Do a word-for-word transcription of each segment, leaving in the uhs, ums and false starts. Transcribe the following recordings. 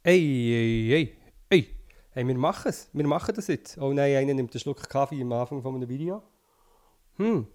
Ey, ey, ey, ey. Hey, wir machen es. Wir machen das jetzt. Oh nein, einer nimmt einen Schluck Kaffee am Anfang von einem Video. Hm.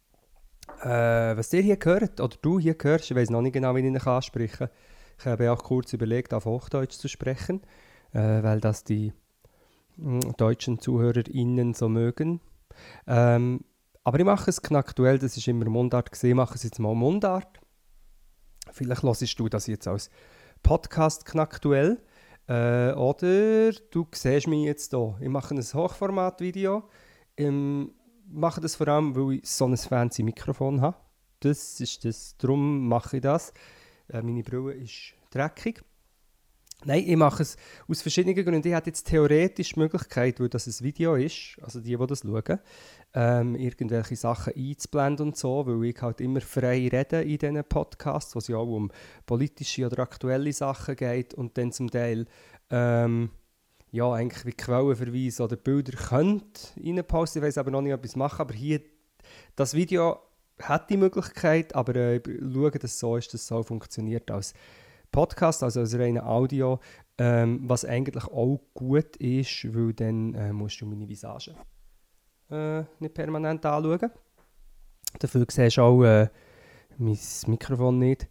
Äh, was ihr hier hört, oder du hier hörst, ich weiß noch nicht genau, wie ich ihn ansprechen kann. Ich habe auch kurz überlegt, auf Hochdeutsch zu sprechen, äh, weil das die mh, deutschen ZuhörerInnen so mögen. Ähm, aber ich mache es knacktuell, das war immer Mundart gewesen, ich mache es jetzt mal Mundart. Vielleicht hörst du das jetzt als Podcast knacktuell. Äh, oder du siehst mich jetzt hier. Ich mache ein Hochformat-Video. Ähm, mache das vor allem, weil ich so ein fancy Mikrofon habe. Das ist das. Darum mache ich das. Äh, meine Brille ist dreckig. Nein, ich mache es aus verschiedenen Gründen. Ich hätte jetzt theoretisch die Möglichkeit, weil das ein Video ist, also die, die das schauen, ähm, irgendwelche Sachen einzublenden und so, weil ich halt immer frei rede in diesen Podcasts, wo es ja auch um politische oder aktuelle Sachen geht und dann zum Teil ähm, ja, eigentlich wie Quellenverweise oder Bilder könnt reinposten. Ich weiß aber noch nicht, ob ich es mache, aber hier, das Video hat die Möglichkeit, aber äh, ich schaue, dass es so ist, dass es so funktioniert als Podcast, also als reine Audio, ähm, was eigentlich auch gut ist, weil dann äh, musst du meine Visage äh, nicht permanent anschauen. Dafür siehst du auch äh, mein Mikrofon nicht.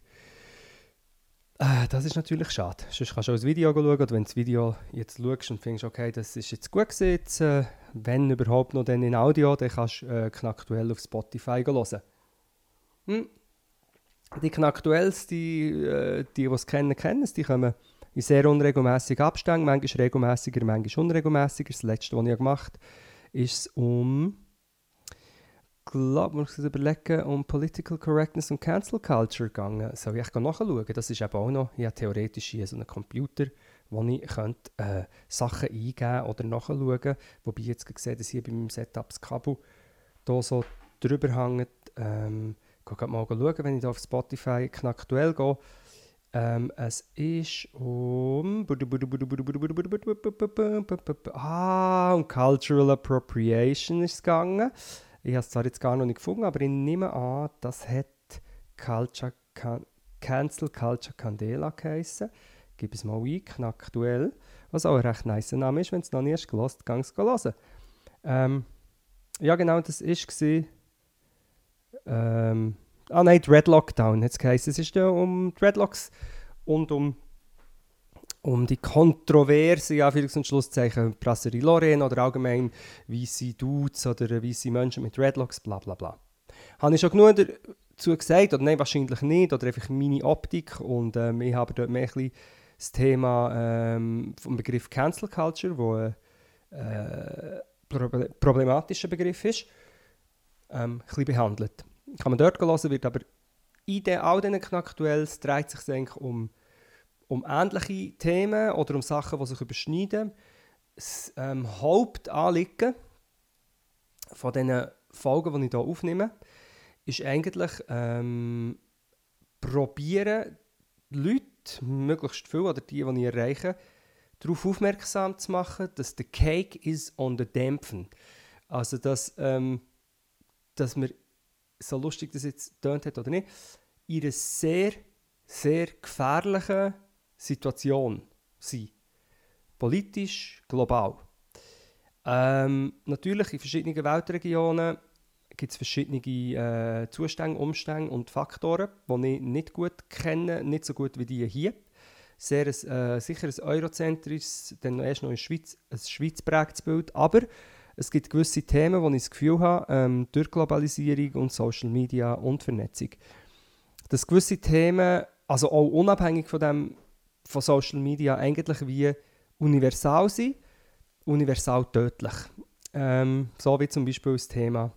Äh, das ist natürlich schade. Sonst kannst du auch das Video schauen, oder wenn du das Video jetzt schaust und findest, okay, das ist jetzt gut gewesen, jetzt, äh, wenn überhaupt noch dann in Audio, dann kannst du äh, knacktuell auf Spotify hören. Hm. Die Knackduells, die, äh, die, die es kennen, kennen es. Die kommen in sehr unregelmäßigen Abständen, manchmal regelmäßiger, manchmal unregelmäßiger. Das letzte, was ich gemacht habe, ist um, glaube muss ich überlegen, um Political Correctness und Cancel Culture gegangen. Soll ich echt nachschauen? Das ist eben auch noch, ich habe theoretisch hier so einen Computer, wo ich könnte, äh, Sachen eingeben oder nachschauen. Wobei ich jetzt gesehen, dass hier bei meinem Setup das Kabel hier so drüber hängt. Ähm, Ich kann mal schauen, wenn ich auf Spotify knacktuell gehe. Ähm, es ist um... Ah, um Cultural Appropriation ist es gegangen. Ich habe es zwar jetzt gar noch nicht gefunden, aber ich nehme an, das hat Culture Can- Cancel Culture Candela geheissen. Gib es mal ein, knacktuell. Was auch ein recht nice Name ist, wenn es noch nie hast gehört, gang es hören. Ähm, ja genau, das war... Ähm, ah nein, Dread Lockdown hat es geheißen. Es ist ja um Dreadlocks und um, um die Kontroverse, ja, Anführungs- und Schlusszeichen, Brasserie Lorraine oder allgemein weisse Dudes oder weisse Menschen mit Dreadlocks, bla bla bla. Habe ich schon genug dazu gesagt? Oder nein, wahrscheinlich nicht. Oder einfach meine Optik. Und ähm, ich habe dort mehr ein bisschen das Thema ähm, vom Begriff Cancel Culture, wo ein äh, proble- problematischer Begriff ist, ähm, ein bisschen behandelt. Kann man dort hören, wird aber in den, all diesen Knackduells dreht sich eigentlich um, um ähnliche Themen oder um Sachen, die sich überschneiden. Das ähm, Hauptanliegen von diesen Folgen, die ich hier aufnehme, ist eigentlich ähm, probieren, Leute, möglichst viel oder die, die ich erreiche, darauf aufmerksam zu machen, dass der Cake is on the Dämpfen. Also, dass, ähm, dass wir, so lustig das jetzt tönt hat oder nicht, in einer sehr, sehr gefährlichen Situation sind. Politisch, global. Ähm, natürlich in verschiedenen Weltregionen gibt es verschiedene äh, Zustände, Umstände und Faktoren, die ich nicht gut kenne, nicht so gut wie die hier. Sehr ein, äh, sicher ein eurozentrisches, dann erst noch in Schweiz, ein Schweiz prägtes Bild, aber es gibt gewisse Themen, wo ich das Gefühl habe, ähm, durch Globalisierung und Social Media und Vernetzung, dass gewisse Themen, also auch unabhängig von, dem, von Social Media, eigentlich wie universal sind, universal tödlich. Ähm, so wie zum Beispiel das Thema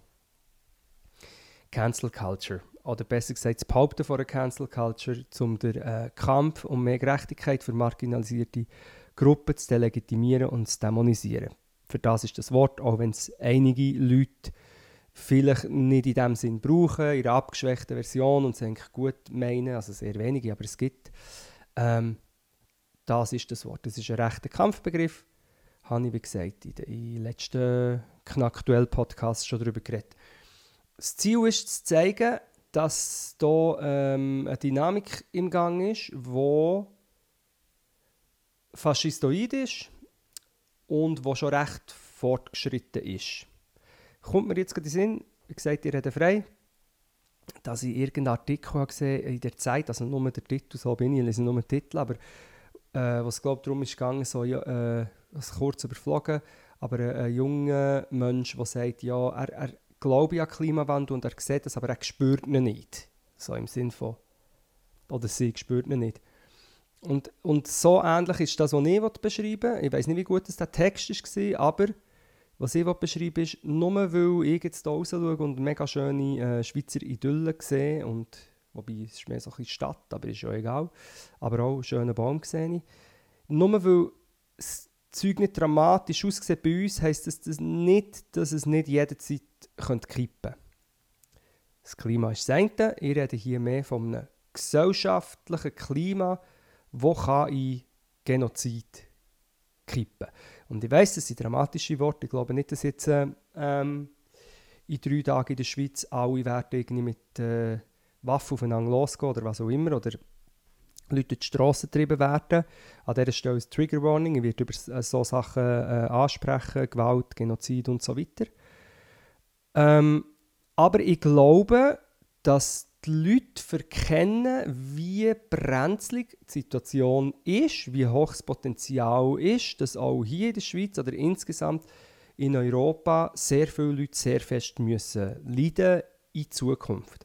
Cancel Culture. Oder besser gesagt, das Behaupten von der Cancel Culture, um den äh, Kampf um mehr Gerechtigkeit für marginalisierte Gruppen zu delegitimieren und zu dämonisieren. Für das ist das Wort, auch wenn es einige Leute vielleicht nicht in dem Sinn brauchen, in einer abgeschwächten Version und es eigentlich gut meinen, also sehr wenige, aber es gibt. Ähm, das ist das Wort. Das ist ein rechter Kampfbegriff, habe ich, wie gesagt, in den letzten Knackduell-Podcasts schon darüber geredet. Das Ziel ist zu zeigen, dass hier ähm, eine Dynamik im Gang ist, wo faschistoid ist und der schon recht fortgeschritten ist. Kommt mir jetzt gerade in den Sinn, wie gesagt, ich rede frei, dass ich irgendeinen Artikel habe gesehen in der Zeit, also nur der Titel, so bin ich, ich lese nur den Titel, aber äh, was glaube darum ist gegangen, so ja, äh, kurz überflogen, aber ein, ein junger Mensch, der sagt, ja, er, er glaube an Klimawandel und er sieht das, aber er spürt ihn nicht. So im Sinn von, oder sie spürt ihn nicht. Und, und so ähnlich ist das, was ich beschreiben will. Ich weiß nicht, wie gut das der Text war, aber was ich beschreiben will, ist, nur weil ich jetzt hier raus schaue und mega schöne äh, Schweizer Idylle sehe, und, wobei es ist mehr so ein bisschen Stadt, aber ist ja egal, aber auch einen schönen Baum sehe ich. Nur weil das Zeug nicht dramatisch aussieht bei uns, heisst das, das nicht, dass es nicht jederzeit kippen könnte. Das Klima ist das eine. Ich rede hier mehr von einem gesellschaftlichen Klima, das in Genozid kippen kann. Und ich weiss, das sind dramatische Worte. Ich glaube nicht, dass jetzt äh, ähm, in drei Tagen in der Schweiz alle werden irgendwie mit äh, Waffen aufeinander losgehen oder was auch immer, oder Leute in die Strasse getrieben werden. An dieser Stelle ist Trigger Warning. Ich werde über äh, solche Sachen äh, ansprechen, Gewalt, Genozid und so weiter. Ähm, aber ich glaube, dass die Leute verkennen, wie brenzlig die Situation ist, wie hoch das Potenzial ist, dass auch hier in der Schweiz oder insgesamt in Europa sehr viele Leute sehr fest müssen leiden in Zukunft.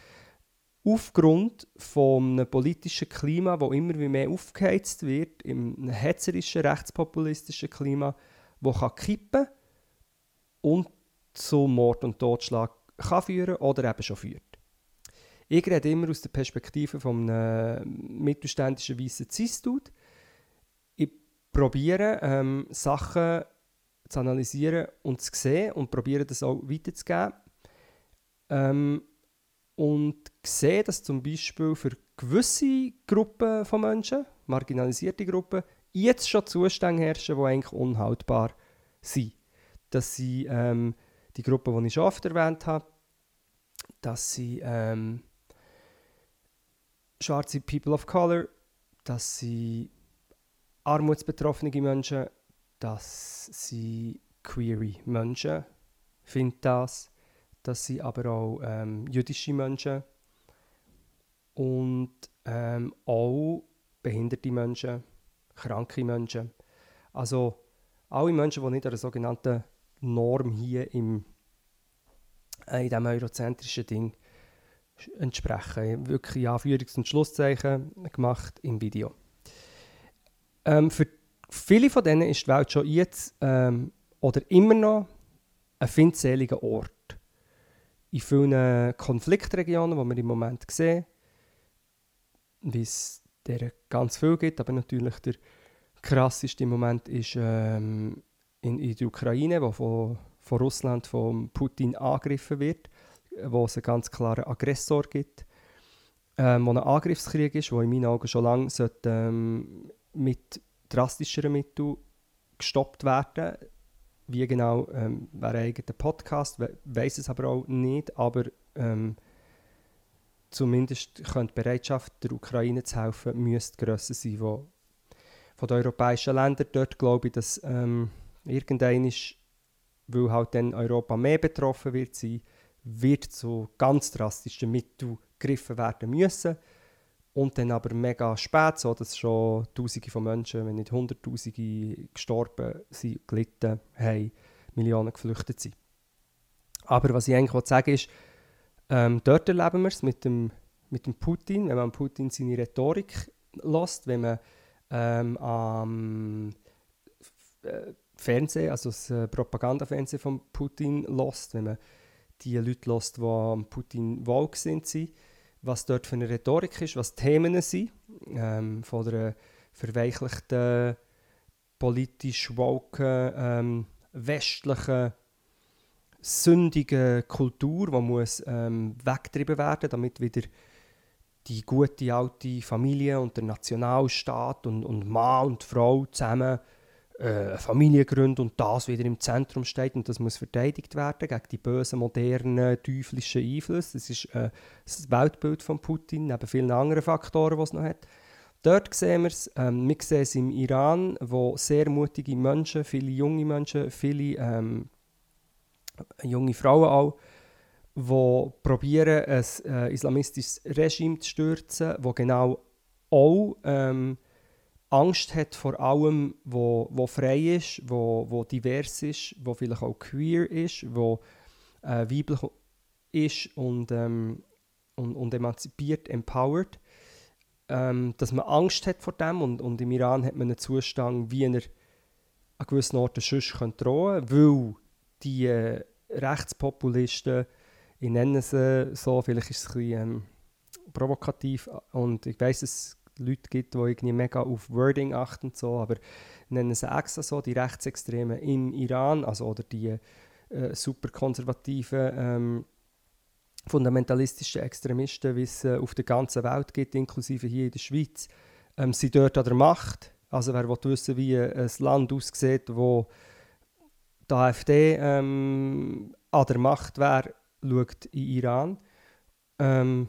Aufgrund von einem politischen Klima, das immer mehr aufgeheizt wird, im hetzerischen, rechtspopulistischen Klima, das kann kippen und zu Mord und Totschlag kann führen oder eben schon führt. Ich rede immer aus der Perspektive von einem mittelständischen weißen Cis-Dude. Ich probiere, ähm, Sachen zu analysieren und zu sehen und probiere das auch weiterzugeben. Ähm, und sehe, dass zum Beispiel für gewisse Gruppen von Menschen, marginalisierte Gruppen, jetzt schon Zustände herrschen, die eigentlich unhaltbar sind. Dass sie ähm, die Gruppe, die ich schon oft erwähnt habe, dass sie ähm, schwarze People of Color, dass sie armutsbetroffene Menschen, dass sie queere Menschen, finde das, dass sie aber auch ähm, jüdische Menschen und ähm, auch behinderte Menschen, kranke Menschen. Also alle Menschen, die nicht einer sogenannten Norm hier im, äh, in diesem eurozentrischen Ding entsprechen. Wirklich Anführungs- und Schlusszeichen gemacht im Video. Ähm, für viele von denen ist die Welt schon jetzt ähm, oder immer noch ein findseliger Ort. In vielen Konfliktregionen, die wir im Moment sehen, wie es der ganz viel gibt, aber natürlich der krasseste im Moment ist ähm, in, in der Ukraine, wo von, von Russland, von Putin angegriffen wird, wo es einen ganz klaren Aggressor gibt, ähm, wo ein Angriffskrieg ist, der in meinen Augen schon lange sollte, ähm, mit drastischeren Mitteln gestoppt werden. Wie genau ähm, wäre ein eigener Podcast, we- weiss es aber auch nicht, aber ähm, zumindest könnte die Bereitschaft, der Ukraine zu helfen, müsste grösser sein, wo von den europäischen Ländern. Dort glaube ich, dass ähm, irgendein ist, weil halt dann Europa mehr betroffen wird sein, wird zu ganz drastischen Mitteln gegriffen werden müssen. Und dann aber mega spät, so dass schon Tausende von Menschen, wenn nicht Hunderttausende gestorben sind, gelitten haben, Millionen geflüchtet sind. Aber was ich eigentlich sagen ist, ähm, dort erleben wir es mit dem, mit dem Putin, wenn man Putin seine Rhetorik lässt, wenn man ähm, am äh, Fernsehen, also das äh, Propagandafernsehen von Putin lässt, wenn man die Leute lässt, die am Putin wohlgesinnt sind, was dort für eine Rhetorik ist, was die Themen sind, ähm, von der verweichlichten, politisch woken, ähm, westlichen, sündigen Kultur, die muss ähm, weggetrieben werden, damit wieder die gute alte Familie und der Nationalstaat und, und Mann und Frau zusammen äh, eine Familie gründen und das wieder im Zentrum steht und das muss verteidigt werden gegen die bösen, modernen, teuflischen Einflüsse. Das ist äh, das Weltbild von Putin, neben vielen anderen Faktoren, die es noch hat. Dort sehen wir es. Ähm, wir sehen es im Iran, wo sehr mutige Menschen, viele junge Menschen, viele ähm, junge Frauen auch, die probieren, ein äh, islamistisches Regime zu stürzen, wo genau auch ähm, Angst hat vor allem, wo, wo frei ist, wo, wo divers ist, wo vielleicht auch queer ist, wo äh, weiblich ist und, ähm, und, und emanzipiert, empowered. Ähm, dass man Angst hat vor dem und, und im Iran hat man einen Zustand, wie er an gewissen Orten sonst drohen könnte, weil die äh, Rechtspopulisten, ich nenne sie so, vielleicht ist es ein bisschen ähm, provokativ und ich weiss, es Leute gibt, die irgendwie mega auf Wording achten und so, aber nennen sie extra so, die Rechtsextremen im Iran, also oder die äh, super konservativen, ähm, fundamentalistischen Extremisten, wie es äh, auf der ganzen Welt gibt, inklusive hier in der Schweiz, ähm, sind dort an der Macht. Also wer will wissen, wie ein Land aussieht, wo die AfD ähm, an der Macht wäre, schaut in Iran. Ähm,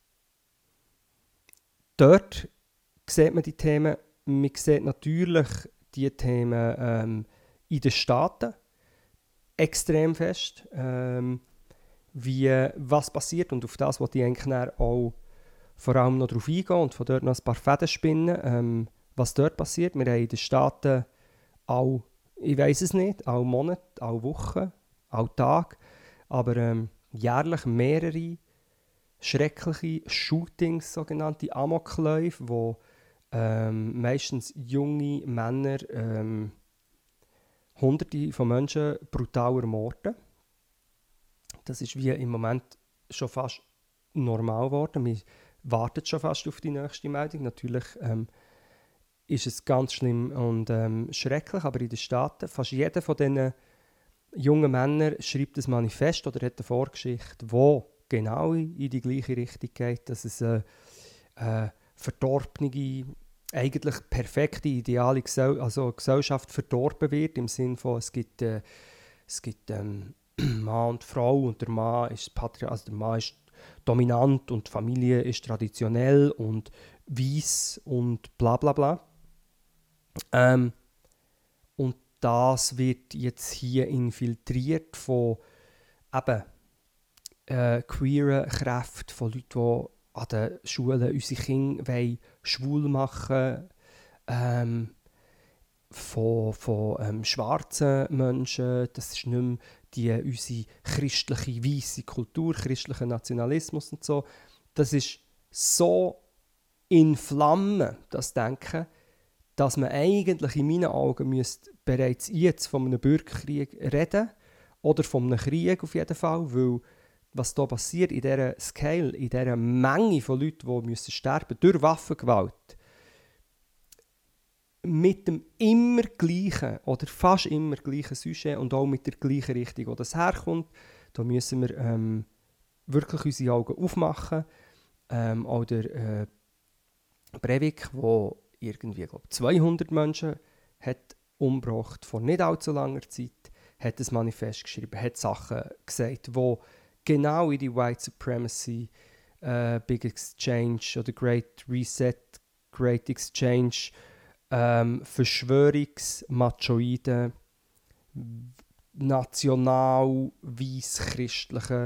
dort sieht man die Themen. Man sieht natürlich die Themen ähm, in den Staaten extrem fest. Ähm, wie, was passiert und auf das wollte ich eigentlich auch vor allem noch darauf eingehen und von dort noch ein paar Fäden spinnen, ähm, was dort passiert. Wir haben in den Staaten auch, ich weiß es nicht, auch Monate, auch Wochen, auch Tage, aber ähm, jährlich mehrere schreckliche Shootings, sogenannte Amokläufe, wo ähm, meistens junge Männer ähm, Hunderte von Menschen brutal ermorden. Das ist wie im Moment schon fast normal geworden. Wir warten schon fast auf die nächste Meldung. Natürlich ähm, ist es ganz schlimm und ähm, schrecklich, aber in den Staaten, fast jeder von diesen jungen Männern schreibt ein Manifest oder hat eine Vorgeschichte, die genau in die gleiche Richtung geht, dass es eine äh, verdorbene, eigentlich perfekte, ideale Gesell- also Gesellschaft verdorben wird, im Sinne von, es gibt, äh, es gibt ähm, Mann und Frau und der Mann ist Patri- also der Mann ist dominant und die Familie ist traditionell und weiss und bla bla bla. Ähm, und das wird jetzt hier infiltriert von eben äh, queeren Kräften, von Leuten, die an den Schulen unsere Kinder wollen schwul machen, ähm, von, von ähm, schwarzen Menschen. Das ist nicht mehr die, unsere christliche, weisse Kultur, christlicher Nationalismus und so. Das ist so in Flammen, das Denken, dass man eigentlich in meinen Augen müsste bereits jetzt von einem Bürgerkrieg reden oder von einem Krieg auf jeden Fall, weil was da passiert in dieser Scale, in dieser Menge von Leuten, die müssen sterben durch Waffengewalt, mit dem immer gleichen oder fast immer gleichen Sujet und auch mit der gleichen Richtung, wo das herkommt, da müssen wir ähm, wirklich unsere Augen aufmachen. Ähm, auch der äh, Breivik, der irgendwie glaub, zweihundert Menschen hat umgebracht vor nicht allzu langer Zeit, hat ein Manifest geschrieben, hat Sachen gesagt, die genau in die White Supremacy, äh, Big Exchange oder Great Reset, Great Exchange, ähm, Verschwörungs-machoiden, national-weiss-christlichen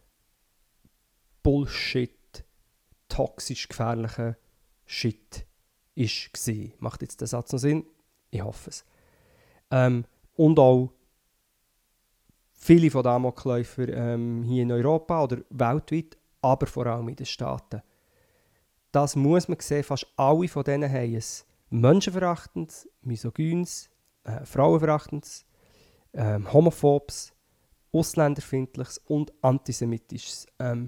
Bullshit, toxisch gefährlichen Shit ist gewesen. Macht jetzt der Satz noch Sinn? Ich hoffe es. Ähm, und auch viele von den Amokläufern ähm, hier in Europa oder weltweit, aber vor allem in den Staaten. Das muss man sehen, fast alle von denen haben ein menschenverachtendes, misogynes, äh, frauenverachtendes, ähm, homophobes, ausländerfeindliches und antisemitisches ähm,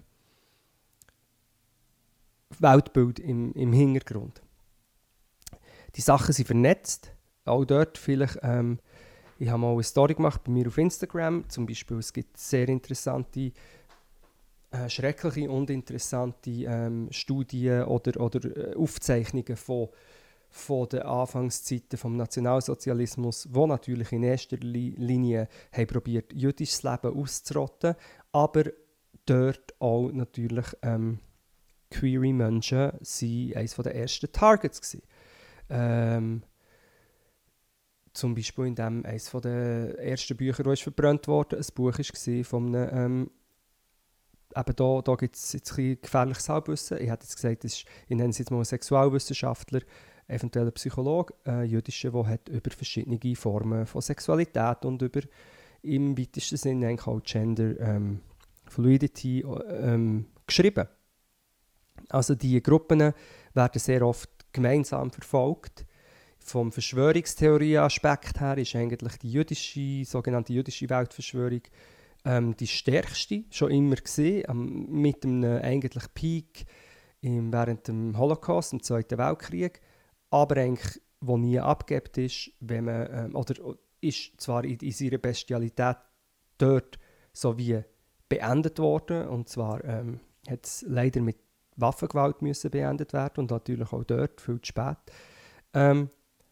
Weltbild im, im Hintergrund. Die Sachen sind vernetzt, auch dort vielleicht, ähm, ich habe mal eine Story gemacht bei mir auf Instagram, zum Beispiel, es gibt sehr interessante, äh, schreckliche und interessante ähm, Studien oder, oder äh, Aufzeichnungen von, von den Anfangszeiten des Nationalsozialismus, wo natürlich in erster Linie haben probiert, jüdisches Leben auszurotten, aber dort auch natürlich ähm, queere Menschen waren eines der ersten Targets gewesen. Ähm, zum Beispiel in dem eines der ersten Bücher, das verbrannt wurde, ein Buch war von einem, ähm, eben da, da gibt es jetzt ein gefährliches Halbwissen. Ich hätte jetzt gesagt, das ist, ich nenne es jetzt mal einen Sexualwissenschaftler, eventuell ein Psychologe, ein jüdischer, der hat über verschiedene Formen von Sexualität und über im weitesten Sinne eigentlich auch Gender ähm, Fluidity ähm, geschrieben. Also die Gruppen werden sehr oft gemeinsam verfolgt. Vom Verschwörungstheorie-Aspekt her ist eigentlich die jüdische, sogenannte jüdische Weltverschwörung ähm, die stärkste, schon immer gesehen, ähm, mit einem eigentlich Peak im, während dem Holocaust, im Zweiten Weltkrieg, aber eigentlich, wo nie abgebt ist, wenn man, ähm, oder ist zwar in, in seiner Bestialität dort so wie beendet worden, und zwar ähm, hat es leider mit Waffengewalt müssen beendet werden und natürlich auch dort viel zu spät. Ähm,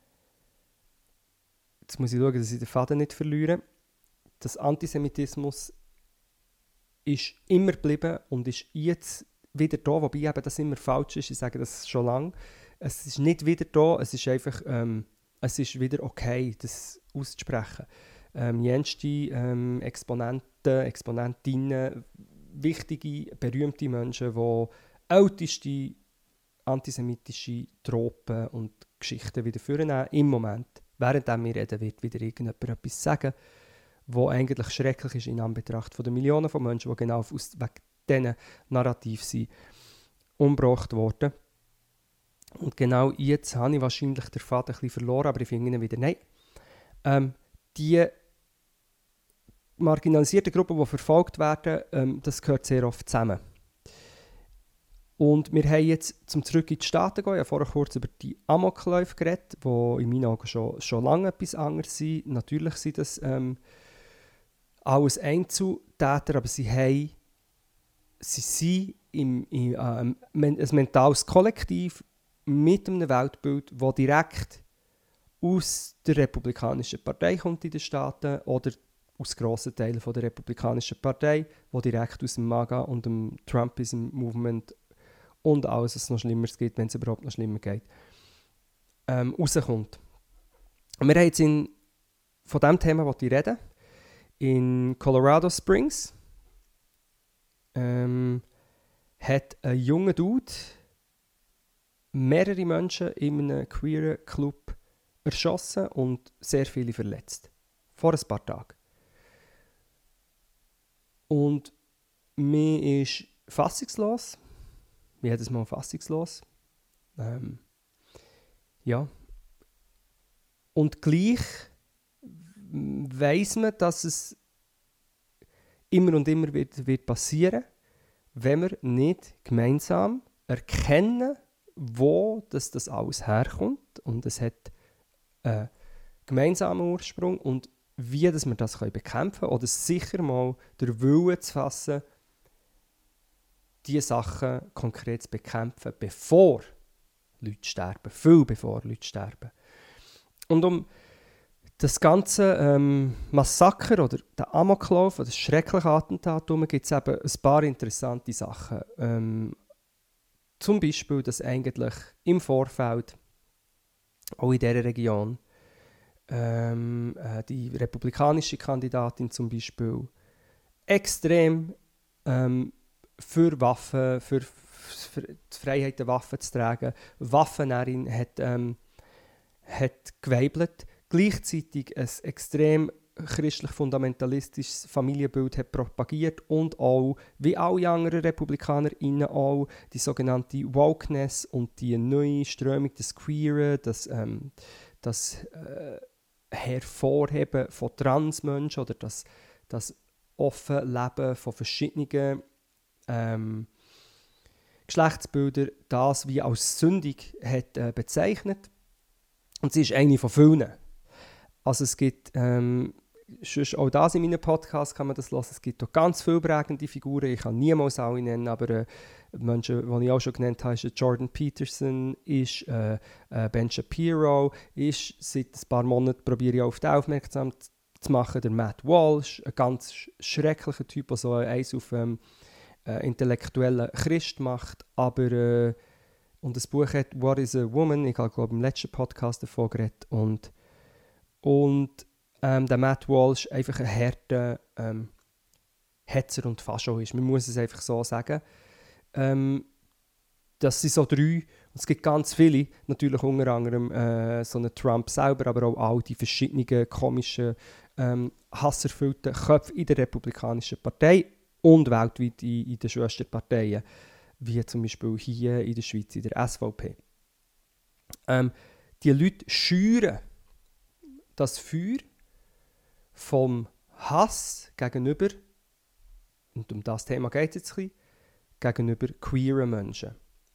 jetzt muss ich schauen, dass ich den Faden nicht verliere. Das Antisemitismus ist immer geblieben und ist jetzt wieder da, wobei eben das immer falsch ist. Ich sage das schon lange. Es ist nicht wieder da, es ist einfach, ähm, es ist wieder okay, das auszusprechen. Ähm, jenste ähm, Exponenten, Exponentinnen, wichtige, berühmte Menschen, die älteste antisemitische Tropen und Geschichten wieder vornehmen. Im Moment, während wir reden, wird wieder irgendjemand etwas sagen, was eigentlich schrecklich ist in Anbetracht von den Millionen von Menschen, die genau aus wegen diesen Narrativ sind umgebracht worden. Und genau jetzt habe ich wahrscheinlich den Faden ein bisschen verloren, aber ich finde ihn wieder, nein. Ähm, die marginalisierten Gruppen, die verfolgt werden, ähm, das gehört sehr oft zusammen. Und wir haben jetzt, zum zurück in die Staaten gehen, ich habe vorher kurz über die Amokläufe geredet, die in meinen Augen schon, schon lange etwas anderes sind. Natürlich sind das ähm, alles Einzeltäter, aber sie haben, sie sind im, im, ähm, ein mentales Kollektiv mit einem Weltbild, das direkt aus der Republikanischen Partei kommt in den Staaten oder aus grossen Teilen von der Republikanischen Partei, die direkt aus dem MAGA und dem Trumpism-Movement und alles, was es noch Schlimmeres gibt, wenn es überhaupt noch schlimmer geht, ähm, rauskommt. Und wir haben jetzt in, von diesem Thema, das ich rede, in Colorado Springs ähm, hat ein junger Dude mehrere Menschen in einem queeren Club erschossen und sehr viele verletzt. Vor ein paar Tagen. Und mir ist fassungslos. Jedes Mal fassungslos. Ähm, ja. Und gleich weiss man, dass es immer und immer wird, wird passieren, wenn wir nicht gemeinsam erkennen, wo das, das alles herkommt. Und es hat einen gemeinsamen Ursprung. Und wie dass wir das bekämpfen können oder sicher mal den Willen zu fassen, diese Sachen konkret zu bekämpfen, bevor Leute sterben, viel bevor Leute sterben. Und um das ganze ähm, Massaker oder den Amoklauf oder das schreckliche Attentat gibt es eben ein paar interessante Sachen. Ähm, zum Beispiel, dass eigentlich im Vorfeld, auch in dieser Region, ähm, äh, die republikanische Kandidatin zum Beispiel extrem ähm, für Waffen, für, für die Freiheit der Waffen zu tragen, Waffennäherin hat, ähm, hat geweibelt, gleichzeitig ein extrem christlich-fundamentalistisches Familienbild hat propagiert und auch, wie alle anderen RepublikanerInnen auch, die sogenannte Wokeness und die neue Strömung des Queeren, das, ähm, das äh, Hervorheben von Transmenschen oder das, das Offenleben von verschiedenen ähm, Geschlechtsbildern, das wie als sündig hat äh, bezeichnet. Und sie ist eine von vielen. Also es gibt, ähm, auch das in meinem Podcast kann man das hören, es gibt auch ganz viele prägende Figuren, ich kann niemals alle nennen, aber äh, Menschen, die ich auch schon genannt habe, ist Jordan Peterson, ist äh, äh, Ben Shapiro, ist seit ein paar Monaten probiere ich auf die aufmerksam zu machen, der Matt Walsh, ein ganz schrecklicher Typ, der so eins auf, ähm, äh, intellektueller Christ macht, aber äh, und das Buch hat «What is a Woman?» Ich habe, glaube ich, im letzten Podcast davon geredet. Und, und ähm, der Matt Walsh einfach ein harter ähm, Hetzer und Fascho ist. Man muss es einfach so sagen. Ähm, das sind so drei, und es gibt ganz viele, natürlich unter anderem äh, so einen Trump selber, aber auch all die verschiedenen komischen, ähm, hasserfüllten Köpfe in der Republikanischen Partei und weltweit in, in den Schwesterparteien, wie zum Beispiel hier in der Schweiz, in der S V P. Ähm, die Leute schüren das Feuer vom Hass gegenüber, und um das Thema geht es jetzt ein bisschen, gegenüber queeren Menschen.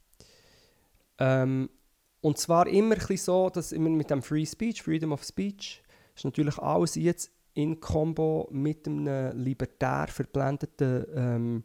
Ähm, und zwar immer ein bisschen so, dass immer mit dem Free Speech, Freedom of Speech, ist natürlich alles jetzt in Kombo mit einem libertär verblendeten ähm,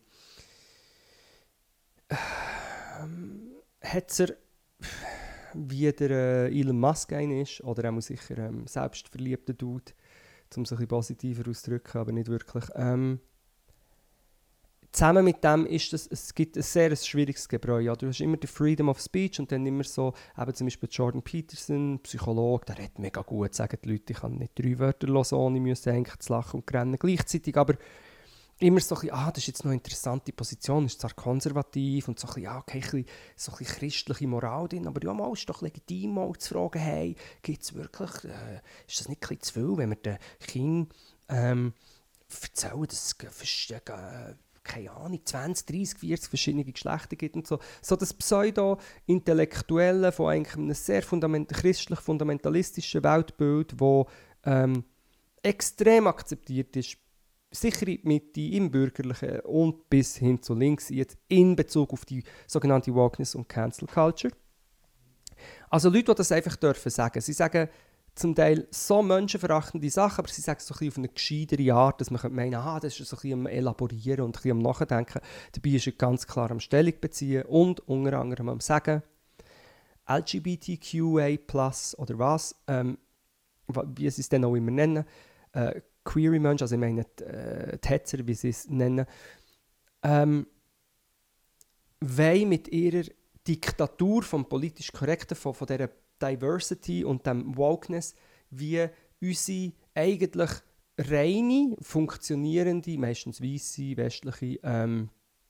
ähm, Hetzer, wie der äh, Elon Musk ein ist, oder er muss sicher ähm, selbstverliebter Dude, um es ein bisschen positiver auszudrücken, aber nicht wirklich. Ähm, Zusammen mit dem ist das, es gibt ein sehr schwieriges Gebräu. Ja. Du hast immer die Freedom of Speech und dann immer so, eben zum Beispiel Jordan Peterson, Psychologe, der redet mega gut, sagen die Leute, ich kann nicht drei Wörter hören, ohne müssen eigentlich zu lachen und rennen gleichzeitig, aber immer so ein bisschen, ah, das ist jetzt noch eine interessante Position, ist zwar konservativ und so ein bisschen, ja, okay, ein bisschen, so ein bisschen christliche Moral drin, aber ja, mal ist doch legitim, mal zu fragen, hey, gibt es wirklich, äh, ist das nicht ein bisschen zu viel, wenn wir den Kindern ähm, erzählen, dass es äh, keine Ahnung, zwanzig, dreissig, vierzig verschiedene Geschlechter gibt und so. So das Pseudo-Intellektuelle von eigentlich einem sehr fundament- christlich-fundamentalistischen Weltbild, das ähm, extrem akzeptiert ist, sicher in die Mitte, im Bürgerlichen und bis hin zu links, jetzt in Bezug auf die sogenannte Wokeness und Cancel Culture. Also Leute, die das einfach dürfen sagen. Sie sagen zum Teil so menschenverachtende Sachen, aber sie sagen es so ein bisschen auf eine gescheitere Art, dass man meinen könnte, ah, das ist so ein bisschen am Elaborieren und ein bisschen am Nachdenken. Dabei ist er ganz klar am Stellung beziehen und unter anderem am Sagen, L G B T Q A plus oder was, ähm, wie sie es dann auch immer nennen, äh, queere Menschen, also ich meine die, äh, die Hetzer, wie sie es nennen, ähm, wollen mit ihrer Diktatur vom politisch Korrekten, von, von dieser Diversity und dem Wokeness, wie unsere eigentlich reine, funktionierende, meistens weisse, westliche ähm,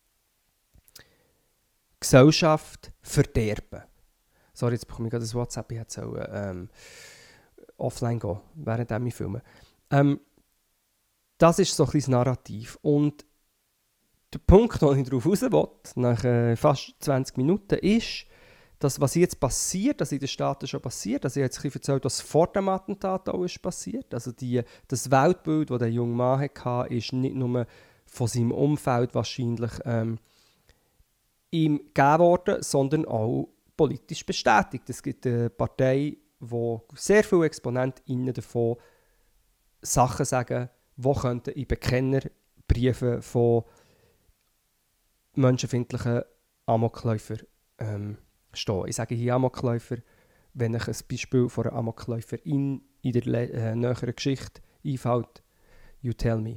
Gesellschaft verderben. Sorry, jetzt bekomme ich gerade das WhatsApp, ich hätte so, ähm, offline gehen, während ich filme. Ähm, das ist so ein bisschen das Narrativ. Und der Punkt, den ich darauf raus will, nach äh, fast zwanzig Minuten, ist, dass was jetzt passiert, dass in den Staaten schon passiert, also ich habe jetzt ein bisschen erzählt, was vor dem Attentat auch ist passiert. Also die, das Weltbild, das der junge Mann hatte, ist nicht nur von seinem Umfeld wahrscheinlich ähm, ihm gegeben worden, sondern auch politisch bestätigt. Es gibt eine Partei, wo sehr viele ExponentInnen davon Sachen sagen, die könnten in Bekennerbriefen von menschenfeindlichen Amokläufern ähm, stehen. Ich sage hier Amokläufer, wenn ich ein Beispiel von einer Amokläuferin in der äh, näheren Geschichte einfällt. You tell me.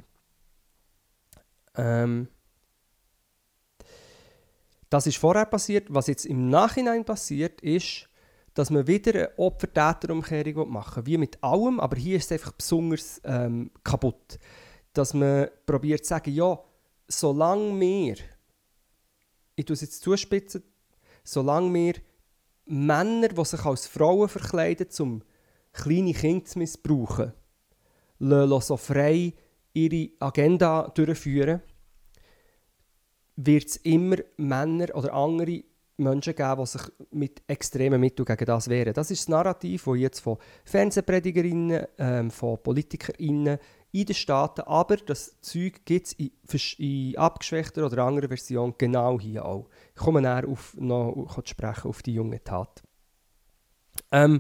Ähm, das ist vorher passiert. Was jetzt im Nachhinein passiert, ist, dass man wieder eine Opfer-Täter-Umkehrung machen will. Wie mit allem, aber hier ist es einfach besonders ähm, kaputt. Dass man probiert zu sagen, ja, solange wir, ich tue es jetzt zuspitzen, solange wir Männer, die sich als Frauen verkleiden, um kleine Kinder zu missbrauchen, lassen so frei ihre Agenda durchführen, wird es immer Männer oder andere Menschen geben, die sich mit extremen Mitteln gegen das wehren. Das ist das Narrativ, das jetzt von Fernsehpredigerinnen, ähm, von PolitikerInnen in den Staaten, aber das Zeug gibt es in, in abgeschwächter oder anderer Version genau hier auch. Ich komme näher auf, noch zu sprechen auf die junge Tat. Ähm,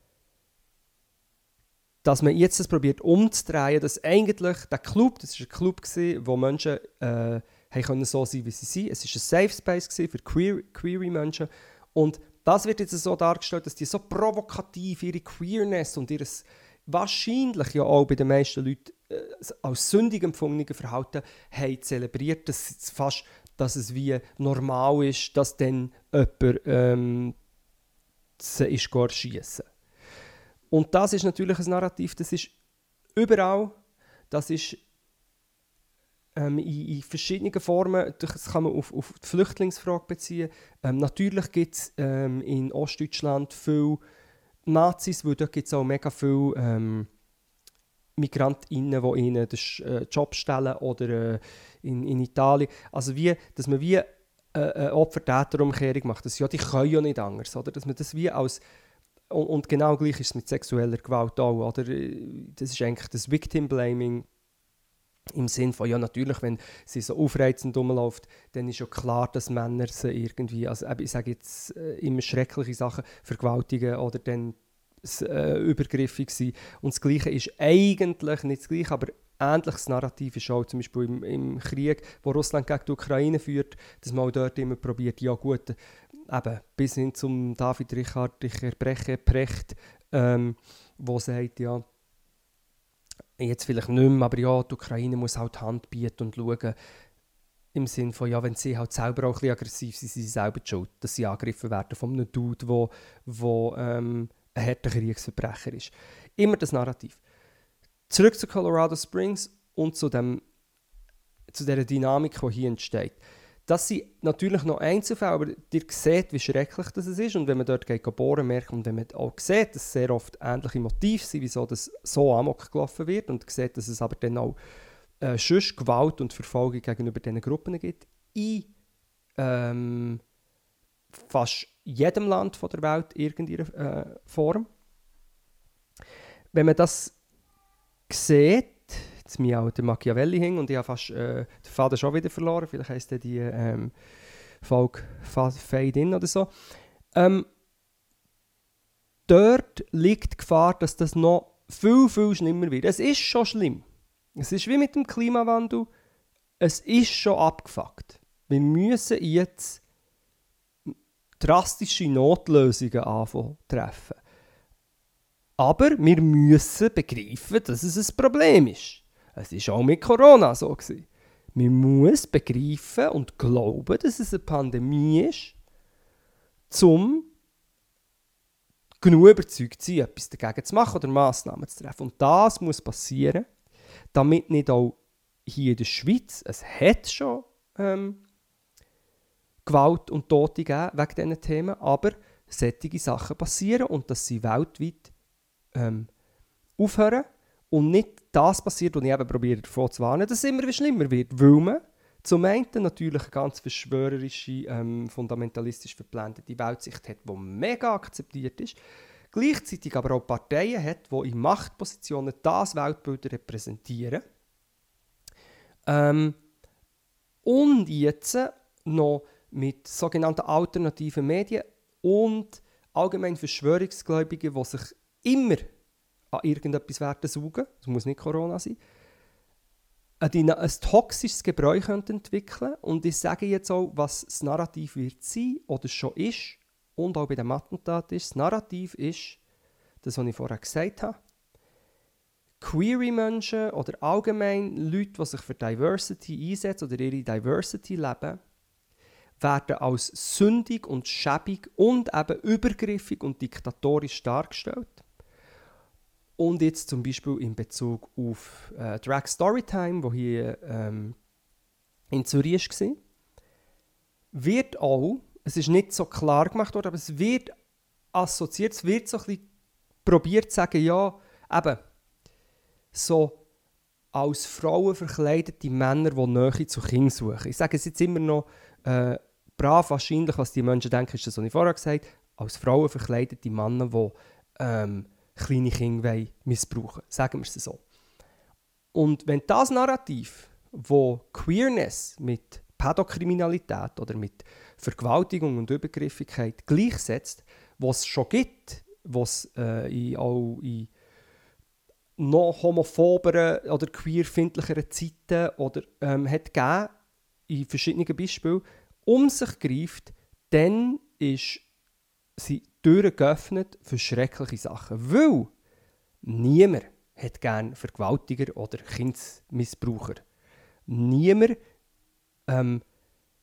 dass man jetzt das probiert umzudrehen, dass eigentlich der Club, das war ein Club, gewesen, wo Menschen äh, können so sein, wie sie sind. Es war ein Safe Space gewesen für queer, queere Menschen. Und das wird jetzt so dargestellt, dass die so provokativ ihre Queerness und ihr wahrscheinlich ja auch bei den meisten Leuten äh, als sündig empfundene Verhalten haben zelebriert, dass es fast dass es wie normal ist, dass dann jemand ähm, sie ist schiessen. Und das ist natürlich ein Narrativ, das ist überall, das ist ähm, in, in verschiedenen Formen, das kann man auf, auf die Flüchtlingsfrage beziehen. Ähm, natürlich gibt es ähm, in Ostdeutschland viele Nazis, weil dort gibt es auch mega viele ähm, MigrantInnen, die ihnen den äh, Job stellen, oder äh, in, in Italien. Also wie, dass man wie äh, eine Opfer-Täter-Umkehrung macht. Das, ja, die können ja nicht anders. Oder? Dass man das wie als, und, und genau gleich ist es mit sexueller Gewalt auch. Oder? Das ist eigentlich das Victim-Blaming im Sinn von, ja natürlich, wenn sie so aufreizend rumläuft, dann ist ja klar, dass Männer sie irgendwie, also ich sage jetzt äh, immer schreckliche Sachen, vergewaltigen oder dann äh, übergriffig sein. Und das Gleiche ist eigentlich nicht das Gleiche, aber ähnliches Narrativ ist auch zum Beispiel im, im Krieg, wo Russland gegen die Ukraine führt, dass man auch dort immer probiert, ja gut, eben, bis hin zum David Richard Richard Brecht, Precht, ähm, wo sagt, ja, jetzt vielleicht nicht mehr, aber ja, die Ukraine muss halt Hand bieten und schauen, im Sinne von, ja, wenn sie halt selber auch ein bisschen aggressiv sind, sind sie selber die schuld, dass sie angegriffen werden von einem Dude, der wo, ähm, ein harter Kriegsverbrecher ist. Immer das Narrativ. Zurück zu Colorado Springs und zu, dem, zu dieser Dynamik, die hier entsteht. Das sind natürlich noch Einzelfälle, aber ihr seht, wie schrecklich das ist. Und wenn man dort geht bohren, merkt man, und wenn man auch sieht, dass es sehr oft ähnliche Motive sind, wieso das so amok gelaufen wird, und sieht, dass es aber dann auch äh, sonst Gewalt und Verfolgung gegenüber diesen Gruppen gibt, in ähm, fast jedem Land von der Welt irgendeiner äh, Form. Wenn man das sieht, jetzt mir auch der Machiavelli hing und ich habe fast äh, den Faden schon wieder verloren, vielleicht heisst der die ähm, Folge Fade In oder so. Ähm, dort liegt die Gefahr, dass das noch viel, viel schlimmer wird. Es ist schon schlimm. Es ist wie mit dem Klimawandel. Es ist schon abgefuckt. Wir müssen jetzt drastische Notlösungen anfangen treffen. Aber wir müssen begreifen, dass es ein Problem ist. Es war auch mit Corona so gewesen. Man muss begreifen und glauben, dass es eine Pandemie ist, um genug überzeugt zu sein, etwas dagegen zu machen oder Massnahmen zu treffen. Und das muss passieren, damit nicht auch hier in der Schweiz, es hat schon ähm, Gewalt und Tote gegeben wegen diesen Themen, aber solche Sachen passieren und dass sie weltweit ähm, aufhören und nicht das passiert, was ich eben probiere davon zu warnen, dass es immer wieder schlimmer wird, weil man zum einen natürlich eine ganz verschwörerische, ähm, fundamentalistisch verblendete Weltsicht hat, die mega akzeptiert ist, gleichzeitig aber auch Parteien hat, die in Machtpositionen das Weltbild repräsentieren. Ähm, und jetzt noch mit sogenannten alternativen Medien und allgemein Verschwörungsgläubigen, die sich immer an irgendetwas werden saugen, das muss nicht Corona sein, ein, ein toxisches Gebräu entwickeln. Und ich sage jetzt auch, was das Narrativ wird sein oder schon ist und auch bei dem Attentat ist. Das Narrativ ist, das, was ich vorher gesagt habe, Queer-Menschen oder allgemein Leute, die sich für Diversity einsetzen oder ihre Diversity leben, werden als sündig und schäbig und eben übergriffig und diktatorisch dargestellt. Und jetzt zum Beispiel in Bezug auf äh, Drag Storytime, wo hier ähm, in Zürich war, wird auch, es ist nicht so klar gemacht worden, aber es wird assoziiert, es wird so ein bisschen probiert zu sagen, ja, eben, so als Frauen verkleidete Männer, die Nähe zu Kindern suchen. Ich sage es jetzt immer noch äh, brav, wahrscheinlich, was die Menschen denken, ist das, was ich vorher gesagt habe, als Frauen verkleidete Männer, die ähm, kleine Kinder missbrauchen. Sagen wir es so. Und wenn das Narrativ, wo Queerness mit Pädokriminalität oder mit Vergewaltigung und Übergriffigkeit gleichsetzt, was es schon gibt, was äh, in, auch in noch homophoberen oder queerfindlicheren Zeiten oder ähm, hat gegeben, in verschiedenen Beispielen, um sich greift, dann ist sie Türen geöffnet für schreckliche Sachen. Weil niemand hat gerne Vergewaltiger oder Kindesmissbraucher. Niemand ähm,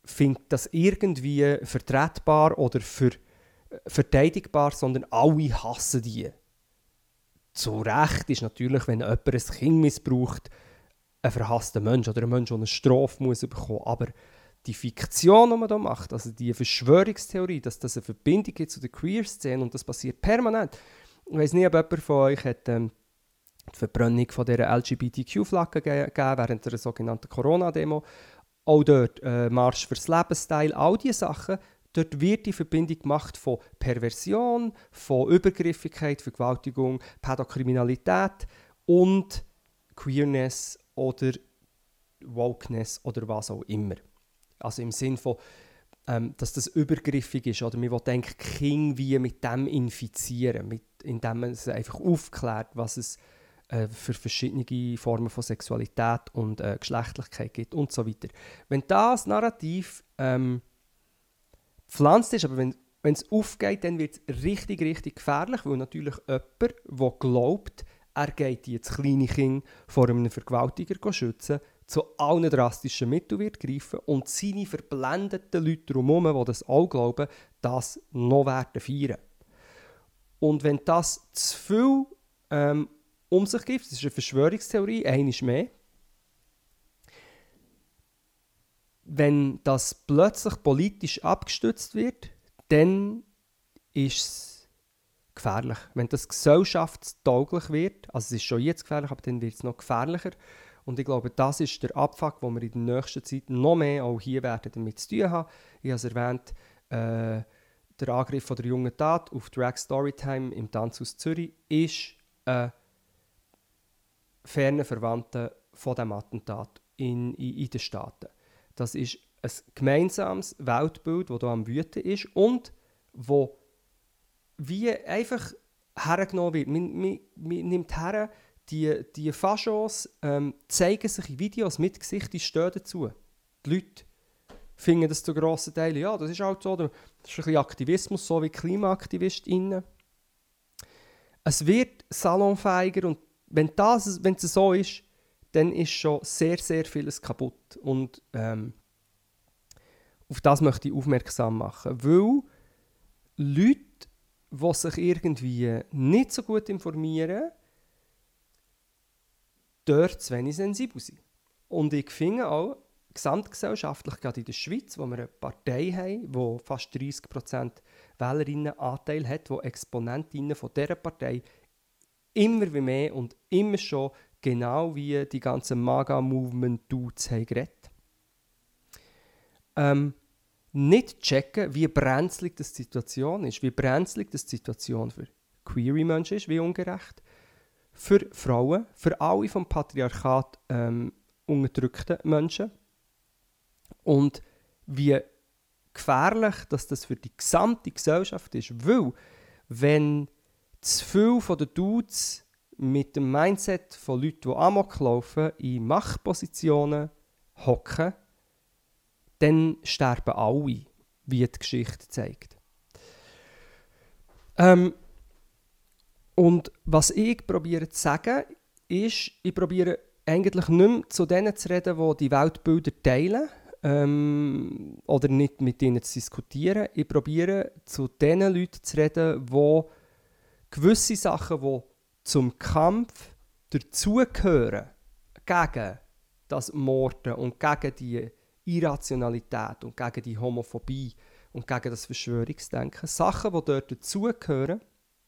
findet das irgendwie vertretbar oder ver, äh, verteidigbar, sondern alle hassen die. Zu Recht ist natürlich, wenn jemand ein Kind missbraucht, ein verhasster Mensch oder ein Mensch, der eine Strafe muss bekommen. Aber die Fiktion, die man da macht, also die Verschwörungstheorie, dass das eine Verbindung gibt zu der Queer-Szene und das passiert permanent. Ich weiss nicht, ob jemand von euch hat, ähm, die Verbrennung von dieser L G B T Q-Flagge gegeben während der sogenannten Corona-Demo. Auch dort äh, Marsch fürs Lebensteil, all diese Sachen. Dort wird die Verbindung gemacht von Perversion, von Übergriffigkeit, Vergewaltigung, Pädokriminalität und Queerness oder Wokeness oder was auch immer. Also im Sinn von, ähm, dass das übergriffig ist oder man will denken, Kinder wie mit dem infizieren, mit, indem man es einfach aufklärt, was es äh, für verschiedene Formen von Sexualität und äh, Geschlechtlichkeit gibt und so weiter. Wenn das Narrativ ähm, pflanzt ist, aber wenn wenn es aufgeht, dann wird es richtig, richtig gefährlich, weil natürlich jemand, der glaubt, er geht jetzt kleine Kinder vor einem Vergewaltiger schützen, zu allen drastischen Mitteln wird greifen und seine verblendeten Leute drumherum, die das auch glauben, das noch werden feiern. Und wenn das zu viel ähm, um sich gibt, das ist eine Verschwörungstheorie, einmal mehr, wenn das plötzlich politisch abgestützt wird, dann ist es gefährlich. Wenn das gesellschaftstauglich wird, also es ist schon jetzt gefährlich, aber dann wird es noch gefährlicher. Und ich glaube, das ist der Abfuck, den wir in der nächsten Zeit noch mehr auch hier werden damit zu tun haben. Ich habe es erwähnt, äh, der Angriff von der jungen Tat auf Drag Storytime im Tanzhaus Zürich ist ein ferner Verwandter von diesem Attentat in, in, in den Staaten. Das ist ein gemeinsames Weltbild, das hier am Wüten ist und wo wie einfach hergenommen wird. Man, man, man nimmt her, die, die Faschos ähm, zeigen sich in Videos mit Gesicht, die stehen dazu. Die Leute finden das zu grossen Teilen, ja, das ist halt so, das ist ein bisschen Aktivismus, so wie KlimaaktivistInnen. Es wird salonfähiger und wenn, das, wenn es so ist, dann ist schon sehr, sehr vieles kaputt. Und ähm, auf das möchte ich aufmerksam machen. Weil Leute, die sich irgendwie nicht so gut informieren, dort zu wenig sensibel sind. Und ich finde auch, gesamtgesellschaftlich, gerade in der Schweiz, wo wir eine Partei haben, die fast dreißig Prozent Wählerinnenanteil hat, wo Exponentinnen von dieser Partei immer wie mehr und immer schon genau wie die ganzen MAGA-Movement-Dudes haben geredet. Ähm, nicht checken, wie brenzlig die Situation ist, wie brenzlig die Situation für queere Menschen ist, wie ungerecht, für Frauen, für alle vom Patriarchat ähm, unterdrückten Menschen und wie gefährlich dass das für die gesamte Gesellschaft ist, weil wenn zu viele von den Dudes mit dem Mindset von Leuten, die Amok laufen, in Machtpositionen hocken, dann sterben alle, wie die Geschichte zeigt. Ähm, und was ich probiere zu sagen, ist, ich probiere eigentlich nicht mehr zu denen zu reden, die die Weltbilder teilen ähm, oder nicht mit ihnen zu diskutieren. Ich probiere zu den Leuten zu reden, die gewisse Sachen, die zum Kampf dazugehören, gegen das Morden und gegen die Irrationalität und gegen die Homophobie und gegen das Verschwörungsdenken, Sachen, die dort dazugehören,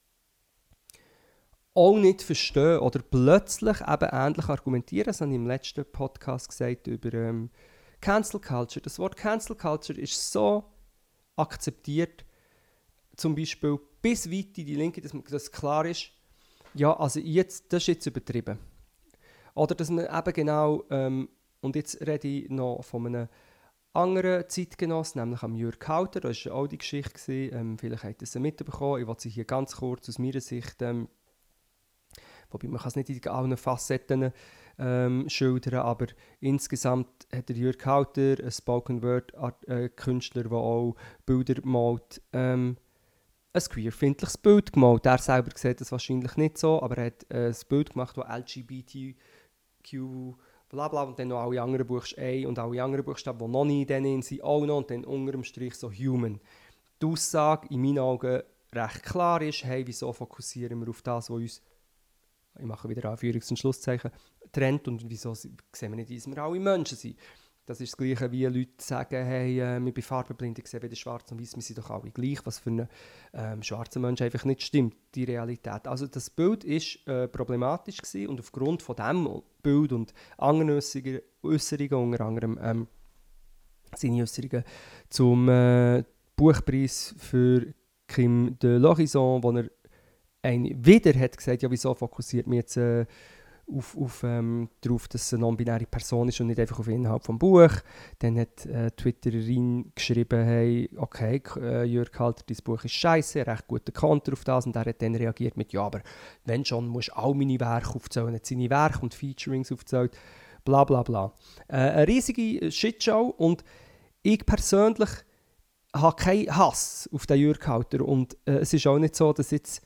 auch nicht verstehen oder plötzlich eben ähnlich argumentieren. Das habe ich im letzten Podcast gesagt über ähm, Cancel Culture. Das Wort Cancel Culture ist so akzeptiert, zum Beispiel bis weit in die Linke, dass, dass klar ist, ja, also jetzt, das ist jetzt übertrieben. Oder dass man eben genau, ähm, und jetzt rede ich noch von einem anderen Zeitgenossen, nämlich am Jürg Kauter, da war auch die Geschichte, gewesen, ähm, vielleicht habt ihr sie mitbekommen, ich will sie hier ganz kurz aus meiner Sicht, ähm, wobei man kann es nicht in allen Facetten ähm, schildern, aber insgesamt hat der Jürg Kauter, ein Spoken-Word-Künstler, der auch Bilder malt, ähm, ein queerfindliches Bild gemalt. Er selber sieht das wahrscheinlich nicht so, aber er hat äh, ein Bild gemacht, das L G B T Q bla bla, und dann noch alle anderen Buchstaben und alle anderen Buchstaben, die noch nicht in denen sind, auch noch, und dann unter dem Strich so human. Die Aussage in meinen Augen recht klar ist, hey, wieso fokussieren wir auf das, was uns, ich mache wieder Anführungs- und Schlusszeichen, trennt, und wieso sehen wir nicht, dass wir alle Menschen sind. Das ist das Gleiche, wie Leute sagen, hey, äh, ich bin farbenblind, ich sehe weder schwarz und weiß, wir sind doch alle gleich, was für einen ähm, schwarzen Menschen einfach nicht stimmt, die Realität. Also das Bild war äh, problematisch gewesen, und aufgrund von diesem Bild und anderen Äußerungen, unter anderem ähm, seine Äußerungen zum äh, Buchpreis für Kim de l'Horizon, wo er ein, wieder hat gesagt, ja, wieso fokussiert mich jetzt äh, auf, auf, ähm, darauf, dass es eine non-binäre Person ist und nicht einfach auf den Inhalt des Buches. Dann hat äh, Twitterin geschrieben, hey, okay, äh, Jörg Halter, dein Buch ist scheiße, recht guter Konter auf das, und er hat dann reagiert mit, ja, aber wenn schon, musst du all meine Werke aufzählen, hat seine Werke und Featurings aufgezählt, bla bla bla. Äh, eine riesige Shitshow, und ich persönlich habe keinen Hass auf den Jörg Halter, und äh, es ist auch nicht so, dass jetzt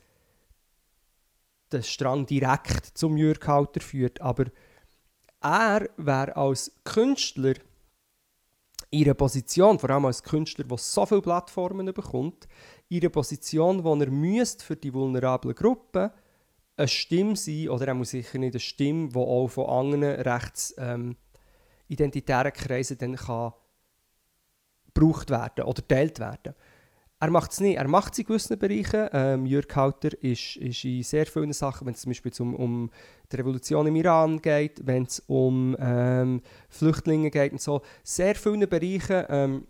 der Strang direkt zum Jörg Halter führt, aber er wäre als Künstler in einer Position, vor allem als Künstler, der so viele Plattformen bekommt, in einer Position, wo er müsste für die vulnerablen Gruppen eine Stimme sein, oder er muss sicher nicht eine Stimme, die auch von anderen rechtsidentitären ähm, Kreisen dann kann gebraucht werden oder geteilt werden. Er macht es nicht. Er macht es in gewissen Bereichen. Ähm, Jörg Halter ist, ist in sehr vielen Sachen, wenn es zum Beispiel um, um die Revolution im Iran geht, wenn es um ähm, Flüchtlinge geht und so, sehr vielen Bereichen ähm,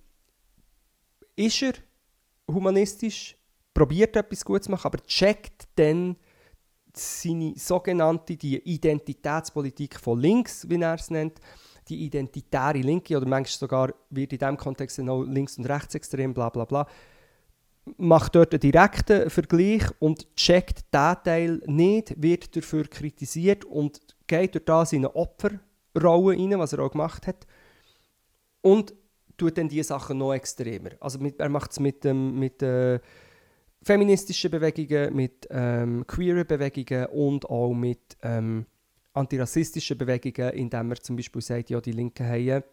ist er humanistisch, probiert etwas Gutes zu machen, aber checkt dann seine sogenannte die Identitätspolitik von links, wie er es nennt, die identitäre Linke, oder manchmal sogar wird in diesem Kontext auch links- und rechtsextrem, bla bla bla, macht dort einen direkten Vergleich und checkt diesen Teil nicht, wird dafür kritisiert und geht durch das in eine Opferrolle rein, was er auch gemacht hat, und tut dann diese Sachen noch extremer. Also mit, er macht es mit, ähm, mit äh, feministischen Bewegungen, mit ähm, queeren Bewegungen und auch mit ähm, antirassistischen Bewegungen, indem er zum Beispiel sagt, ja, die Linken haben,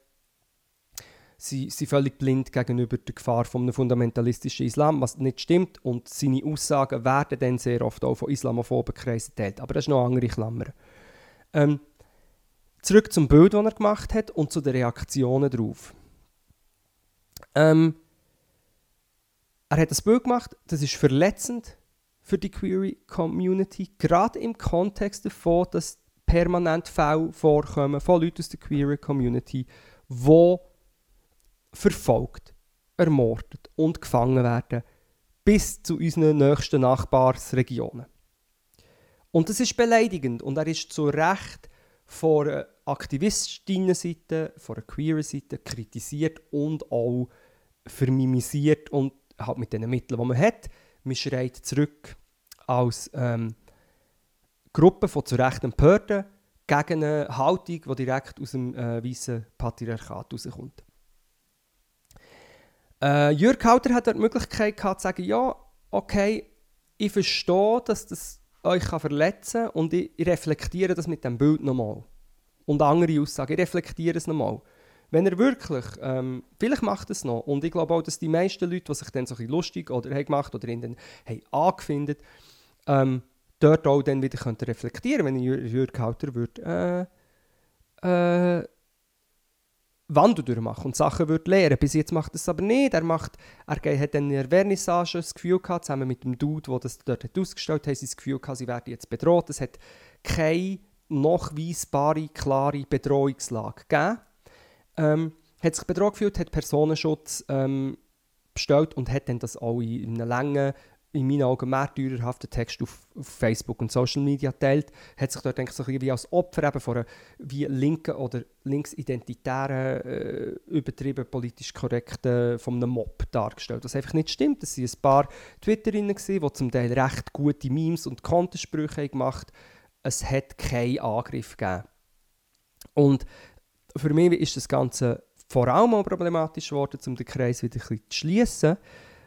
sie sind völlig blind gegenüber der Gefahr von einem fundamentalistischen Islam, was nicht stimmt, und seine Aussagen werden dann sehr oft auch von islamophoben Kreisen geteilt. Aber das ist noch eine andere Klammer. Ähm, zurück zum Bild, das er gemacht hat, und zu den Reaktionen darauf. Ähm, er hat das Bild gemacht, das ist verletzend für die Queer-Community, gerade im Kontext davon, dass permanent Fälle vorkommen von Leuten aus der Queer-Community, die verfolgt, ermordet und gefangen werden, bis zu unseren nächsten Nachbarsregionen. Und das ist beleidigend, und er ist zu Recht von einer Aktivistinnenseite, von einer queeren Seite kritisiert und auch vermimisiert, und halt mit den Mitteln, die man hat. Man schreit zurück als ähm, Gruppe von zu Recht Empörten gegen eine Haltung, die direkt aus dem äh, weißen Patriarchat rauskommt. Äh, Jörg Halter hat die Möglichkeit gehabt, zu sagen, ja, okay, ich verstehe, dass das euch verletzen kann, und ich, ich reflektiere das mit dem Bild nochmal. Und andere Aussagen, ich reflektiere es nochmal. Wenn er wirklich, ähm, vielleicht macht er es noch, und ich glaube auch, dass die meisten Leute, die sich dann so ein bisschen lustig oder haben gemacht oder ihn dann haben angefindet, ähm, dort auch dann wieder könnte reflektieren, wenn Jörg Halter würde äh, äh, Wandel durchmachen und Sachen würde lernen. Bis jetzt macht er es aber nicht. Er, macht, er hat dann in der Vernissage das Gefühl gehabt, zusammen mit dem Dude, der das dort hat ausgestellt hat, haben sie das Gefühl gehabt, sie werden jetzt bedroht. Es hat keine nachweisbare, klare Bedrohungslage gegeben. Ähm, hat sich bedroht gefühlt, hat Personenschutz ähm, bestellt und hat dann das auch in einer langen, in meinen Augen märtyrerhaften Text auf, auf Facebook und Social Media geteilt, hat sich dort eigentlich so wie als Opfer eben von einer wie linken oder linksidentitären, äh, übertrieben politisch korrekten, von einem Mob dargestellt. Was einfach nicht stimmt. Es waren ein paar Twitterinnen, die zum Teil recht gute Memes und Kontersprüche gemacht haben. Es hat keinen Angriff gegeben. Und für mich ist das Ganze vor allem auch problematisch geworden, um den Kreis wieder ein bisschen zu schliessen.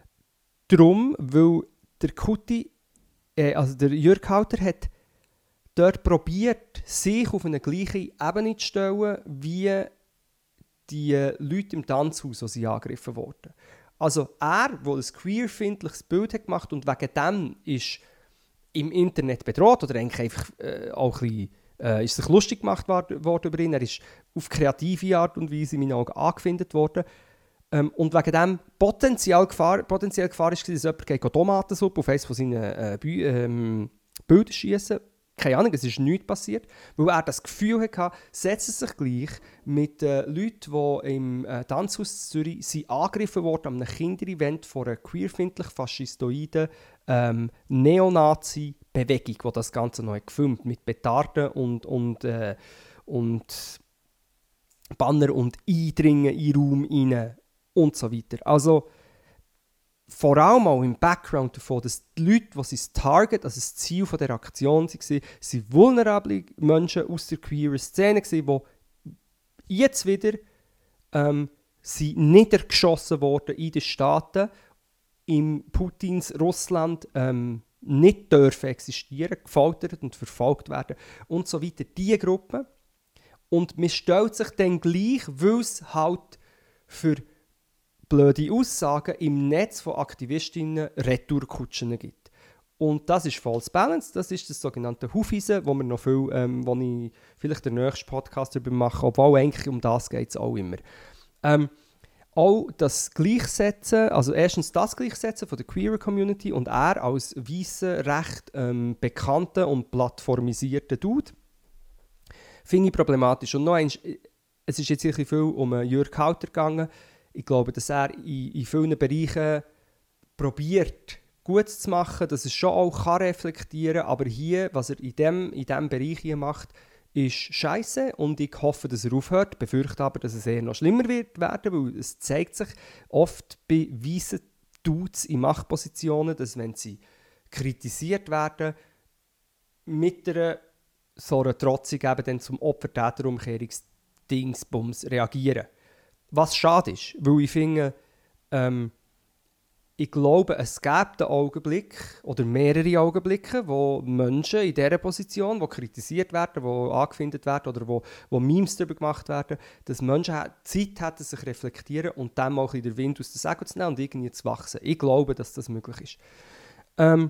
Darum, weil der Kuti, äh, also der Jörg Halter hat dort probiert, sich auf eine gleiche Ebene zu stellen, wie die Leute im Tanzhaus, die sie angegriffen wurden. Also er, der ein queerfindliches Bild hat gemacht und wegen dem ist im Internet bedroht oder eigentlich einfach äh, auch ein bisschen, äh, ist sich lustig gemacht worden über ihn. Er ist auf kreative Art und Weise in meinen Augen angefindet worden. Ähm, und wegen dem potenziell Gefahr, potenziell Gefahr ist, dass jemand gegen Tomatensuppe auf eines von seinen äh, Bü- ähm, Bildern schiessen. Keine Ahnung, es ist nichts passiert, weil er das Gefühl hatte, setzt es sich gleich mit äh, Leuten, die im äh, Tanzhaus Zürich sind angegriffen wurden an einem Kinderevent von einer queerfindlich-faschistoiden ähm, Neonazi-Bewegung, die das Ganze noch gefilmt hat, mit Petarden und, und, äh, und Banner und Eindringen in den Raum rein und so weiter. Also vor allem auch im Background davon, dass die Leute, die sie das Target, also das Ziel dieser Aktion waren, sind vulnerable Menschen aus der queeren Szene, die jetzt wieder ähm, sind niedergeschossen wurden in den Staaten, in Putins Russland ähm, nicht dürfen existieren, gefoltert und verfolgt werden und so weiter. Diese Gruppe. Und man stellt sich dann gleich, weil es halt für blöde Aussagen im Netz von Aktivistinnen Retourkutschen gibt. Und das ist False Balance, das ist das sogenannte Hufeisen, wo wir noch viel, ähm, wo ich vielleicht den nächsten Podcast darüber mache, obwohl eigentlich um das geht es auch immer. Ähm, auch das Gleichsetzen, also erstens das Gleichsetzen von der queer Community und er als weisser, recht ähm, bekannter und plattformisierter Dude, finde ich problematisch. Und noch eins, es ist jetzt sicher viel um Jürg Halter gegangen. Ich glaube, dass er in, in vielen Bereichen probiert, gut zu machen, dass er schon auch kann reflektieren kann. Aber hier, was er in diesem in dem Bereich hier macht, ist scheiße. Und ich hoffe, dass er aufhört. Ich befürchte aber, dass es eher noch schlimmer wird werden, weil es zeigt sich oft bei weißen Dudes in Machtpositionen, dass wenn sie kritisiert werden, mit einer so einer Trotzung eben dann zum Opfer-Täter-Umkehrungsdingsbums reagieren. Was schade ist, weil ich finde, ähm, ich glaube, es gibt einen Augenblick oder mehrere Augenblicke, wo Menschen in dieser Position, die kritisiert werden, die angefindet werden oder wo, wo Memes darüber gemacht werden, dass Menschen Zeit hätten, sich zu reflektieren und dann mal ein bisschen den Wind aus den Segeln zu nehmen und irgendwie zu wachsen. Ich glaube, dass das möglich ist. Ähm,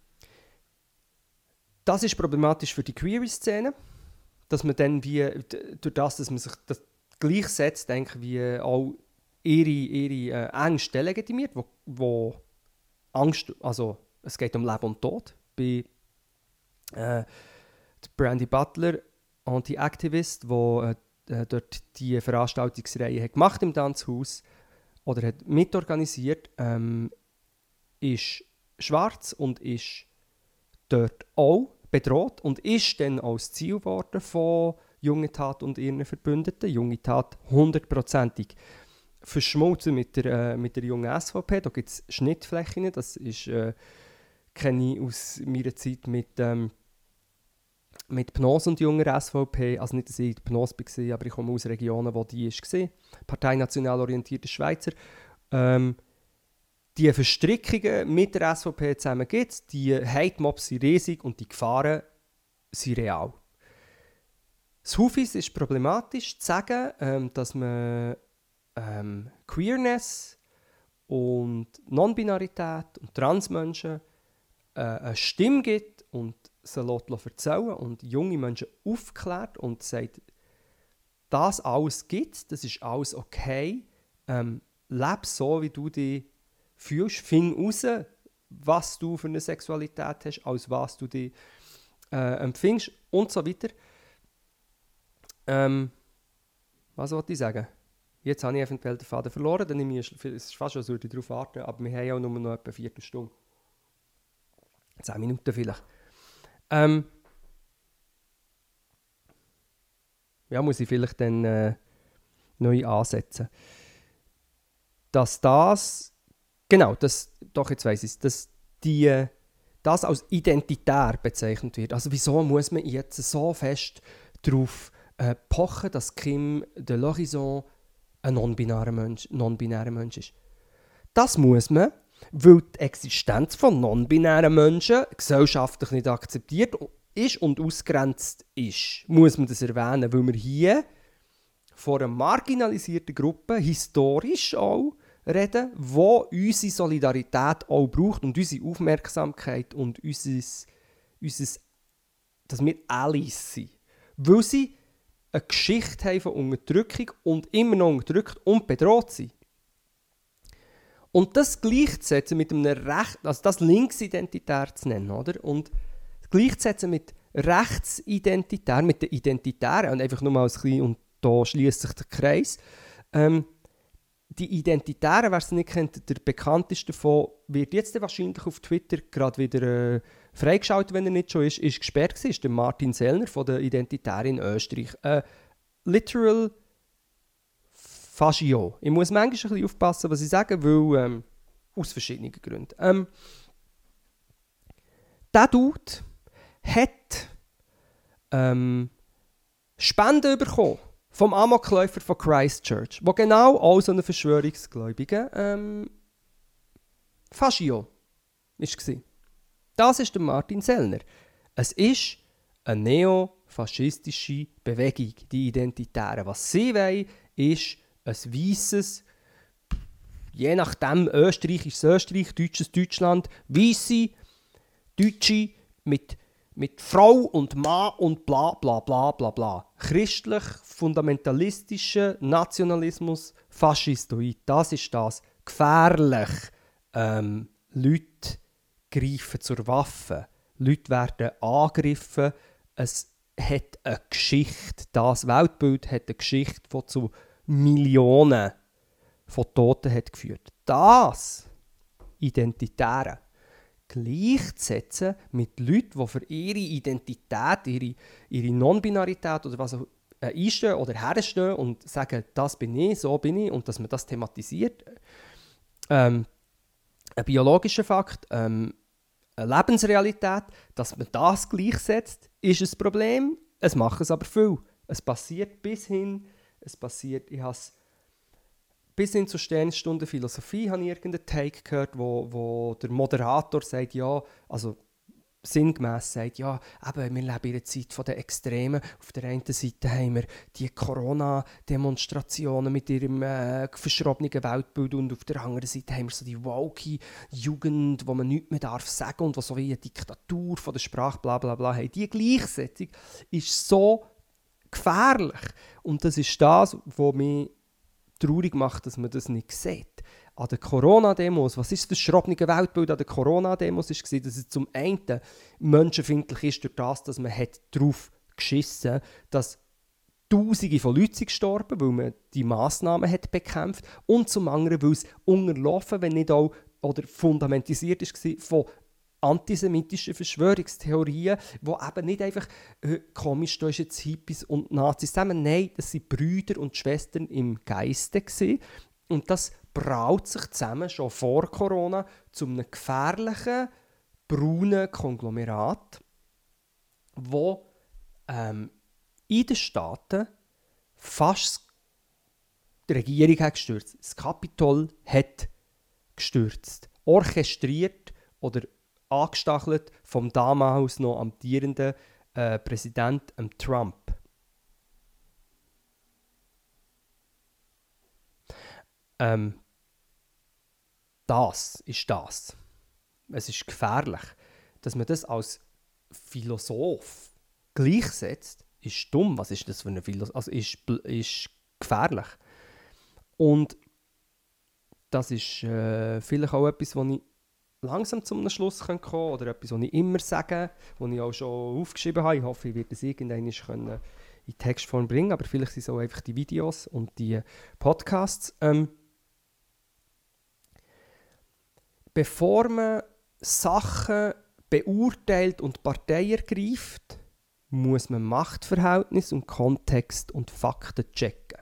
das ist problematisch für die Queer-Szene, dass man dann wie, durch das, dass man sich das gleichsetzt, denke ich, wie auch ihre, ihre äh, Ängste legitimiert, wo, wo Angst, also es geht um Leben und Tod. Bei äh, Brandy Butler, Anti-Activist, der äh, dort die Veranstaltungsreihe hat gemacht im Tanzhaus oder hat mitorganisiert, ähm, ist schwarz und ist dort auch bedroht und ist dann auch das Ziel geworden von Junge Tat und ihren Verbündeten. Junge Tat hundertprozentig verschmolzen mit der, äh, mit der jungen S V P. Da gibt es Schnittflächen. Das ist, äh, kenne ich aus meiner Zeit mit, ähm, mit P N O S und junger S V P. Also nicht, dass ich P N O S war, aber ich komme aus Regionen, wo die war. Parteinational orientierte Schweizer. Ähm, die Verstrickungen mit der S V P zusammen gibt es. Die Hate-Mobs sind riesig und die Gefahren sind real. Das Hufis ist problematisch zu sagen, ähm, dass man ähm, Queerness und Non-Binarität und Transmenschen äh, eine Stimme gibt und sie erzählen und junge Menschen aufklärt und sagt, das alles gibt, das ist alles okay, ähm, lebe so, wie du dich fühlst, find raus, was du für eine Sexualität hast, als was du dich äh, empfindest und so weiter. Ähm, was wollte ich sagen? Jetzt habe ich eventuell den Faden verloren, dann nehme ich, es ist fast schon, als würde ich darauf warten, aber wir haben ja nur noch etwa eine Viertelstunde. Zehn Minuten vielleicht. Ähm, ja, muss ich vielleicht dann äh, neu ansetzen. Dass das, genau, das, doch jetzt weiss ich es, dass die, das als identitär bezeichnet wird. Also wieso muss man jetzt so fest darauf Äh, pochen, dass Kim de l'Horizon ein non-binärer Mensch, non-binärer Mensch ist. Das muss man, weil die Existenz von non-binären Menschen gesellschaftlich nicht akzeptiert ist und ausgrenzt ist, muss man das erwähnen, weil wir hier von einer marginalisierten Gruppe, historisch auch, reden, wo unsere Solidarität auch braucht und unsere Aufmerksamkeit und unser, unser, dass wir Allies sind. Weil sie eine Geschichte haben von Unterdrückung und immer noch unterdrückt und bedroht sind. Und das gleichzusetzen mit einem Recht, also das linksidentitär zu nennen, oder? Und gleichzusetzen mit rechtsidentitär, mit den Identitären, und einfach nur mal ein bisschen, und da schließt sich der Kreis, ähm, die Identitären, wer es nicht kennt, der bekannteste davon wird jetzt wahrscheinlich auf Twitter gerade wieder äh, freigeschaltet, wenn er nicht schon ist, ist gesperrt gewesen, ist der Martin Sellner von der Identitären in Österreich. Äh, literal Fascio. Ich muss manchmal ein bisschen aufpassen, was ich sage, weil ähm, aus verschiedenen Gründen. Ähm, der Dude hat ähm, Spenden bekommen vom Amokläufer von Christchurch, wo genau auch so ein Verschwörungsgläubiger ähm, Fascio war. Das ist der Martin Sellner. Es ist eine neofaschistische Bewegung, die Identitären. Was sie wollen, ist ein weisses, je nachdem österreichisches Österreich, deutsches Deutschland, weisse Deutsche mit mit Frau und Mann und bla bla bla bla bla. Christlich, fundamentalistischer Nationalismus, Faschistoid, das ist das. Gefährlich. Ähm, Leute greifen zur Waffe. Leute werden angegriffen. Es hat eine Geschichte. Das Weltbild hat eine Geschichte, die zu Millionen von Toten hat geführt. Das Identitäre gleichzusetzen mit Leuten, die für ihre Identität, ihre, ihre Non-Binarität oder was auch äh, einstehen oder herstehen und sagen, das bin ich, so bin ich, und dass man das thematisiert. Ähm, ein biologischer Fakt, ähm, eine Lebensrealität, dass man das gleichsetzt, ist ein Problem. Es machen es aber viel. Es passiert bis hin, es passiert, ich habe es bis hin zur Sternstunde Philosophie habe ich irgendeinen Take gehört, wo, wo der Moderator sagt, ja, also sinngemäß sagt, ja, eben, wir leben in einer Zeit der Extremen. Auf der einen Seite haben wir die Corona-Demonstrationen mit ihrem äh, verschrobenen Weltbild und auf der anderen Seite haben wir so die woke Jugend, wo man nichts mehr darf sagen und wo so wie eine Diktatur von der Sprache bla bla bla haben. Die Gleichsetzung ist so gefährlich. Und das ist das, was mich traurig macht, dass man das nicht sieht. An den Corona-Demos, was ist das verschrobene Weltbild an den Corona-Demos? War, dass es zum einen menschenfeindlich ist durch das, dass man hat darauf geschissen hat, dass Tausende von Leuten sind gestorben, weil man die Massnahmen hat bekämpft, und zum anderen, weil es unterlaufen, wenn nicht auch oder fundamentalisiert war von antisemitischen Verschwörungstheorien, die eben nicht einfach äh, komisch, da ist jetzt Hippies und Nazis zusammen. Nein, das waren Brüder und Schwestern im Geiste gewesen. Und das braut sich zusammen, schon vor Corona, zu einem gefährlichen, braunen Konglomerat, wo ähm, in den Staaten fast die Regierung hat gestürzt. Das Kapitol hat gestürzt. Orchestriert oder angestachelt vom damals noch amtierenden äh, Präsidenten Trump. Ähm, das ist das. Es ist gefährlich. Dass man das als Philosoph gleichsetzt, ist dumm. Was ist das für eine Philosoph? Also ist, ist gefährlich. Und das ist äh, vielleicht auch etwas, was ich langsam zum Schluss kommen kann, oder etwas, was ich immer sage, was ich auch schon aufgeschrieben habe. Ich hoffe, ich werde es irgendwann können in Textform bringen, aber vielleicht sind es auch einfach die Videos und die Podcasts. Ähm, bevor man Sachen beurteilt und Partei ergreift, muss man Machtverhältnis und Kontext und Fakten checken.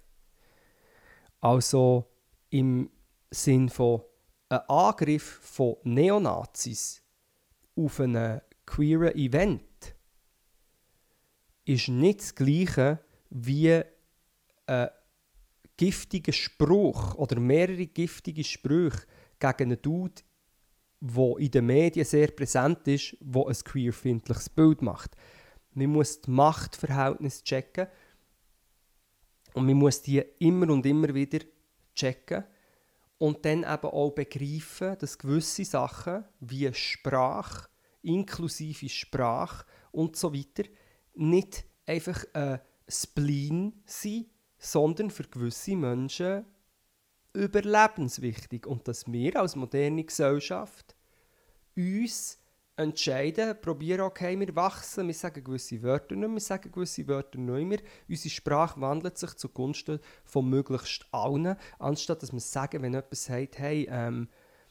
Also im Sinn von ein Angriff von Neonazis auf ein queeren Event ist nicht das Gleiche wie ein giftiger Spruch oder mehrere giftige Sprüche gegen einen Dude, der in den Medien sehr präsent ist, der ein queerfeindliches Bild macht. Man muss die Machtverhältnisse checken. Und man muss die immer und immer wieder checken. Und dann eben auch begreifen, dass gewisse Sachen wie Sprache, inklusive Sprache und so weiter, nicht einfach ein Spleen sind, sondern für gewisse Menschen überlebenswichtig. Und dass wir als moderne Gesellschaft uns entscheiden, probieren, okay, wir wachsen, wir sagen gewisse Wörter nicht mehr, wir sagen gewisse Wörter nicht mehr. Unsere Sprache wandelt sich zugunsten von möglichst allen, anstatt dass wir sagen, wenn jemand sagt, hey, ähm,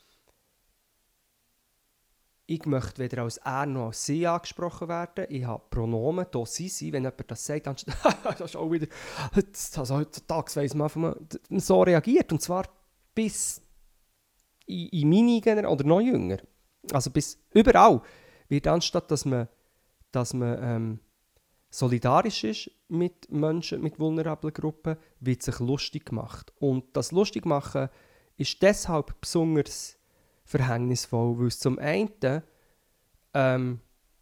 ich möchte weder als er noch als sie angesprochen werden, ich habe Pronomen, da sie sie, wenn jemand das sagt, anstatt, das ist auch wieder, also heutzutage weiss man einfach so reagiert, und zwar bis in, in meine Generation oder noch jünger. Also bis überall wird anstatt, dass man, dass man ähm, solidarisch ist mit Menschen, mit vulnerablen Gruppen, wird sich lustig gemacht. Und das Lustigmachen ist deshalb besonders verhängnisvoll, weil es zum einen ähm,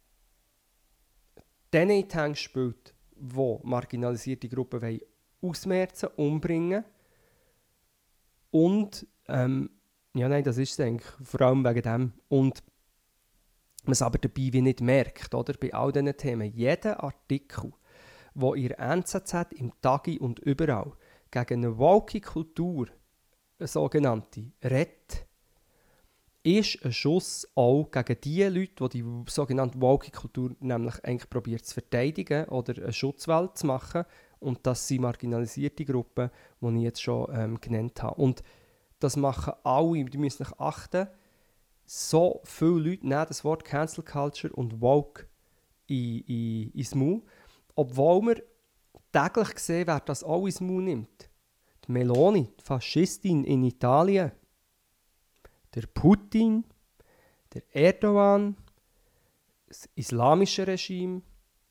denen in die Hände spielt, die marginalisierte Gruppen wollen ausmerzen, umbringen und ähm, ja, nein, das ist es eigentlich, vor allem wegen dem. Und man es aber dabei wie nicht merkt, oder? Bei all diesen Themen. Jeder Artikel, der in der N Z Z, im Tagi und überall gegen eine woke Kultur, eine sogenannte, redet, ist ein Schuss auch gegen die Leute, die die sogenannte woke Kultur nämlich eigentlich probiert zu verteidigen oder eine Schutzwelt zu machen. Und das sind marginalisierte Gruppen, die ich jetzt schon ähm, genannt habe. Und das machen alle, die müssen sich achten. So viele Leute nehmen das Wort Cancel Culture und Woke in, in, ins Maul. Obwohl wir täglich sehen, wer das auch ins Maul nimmt. Die Meloni, die Faschistin in Italien. Der Putin, der Erdogan, das islamische Regime,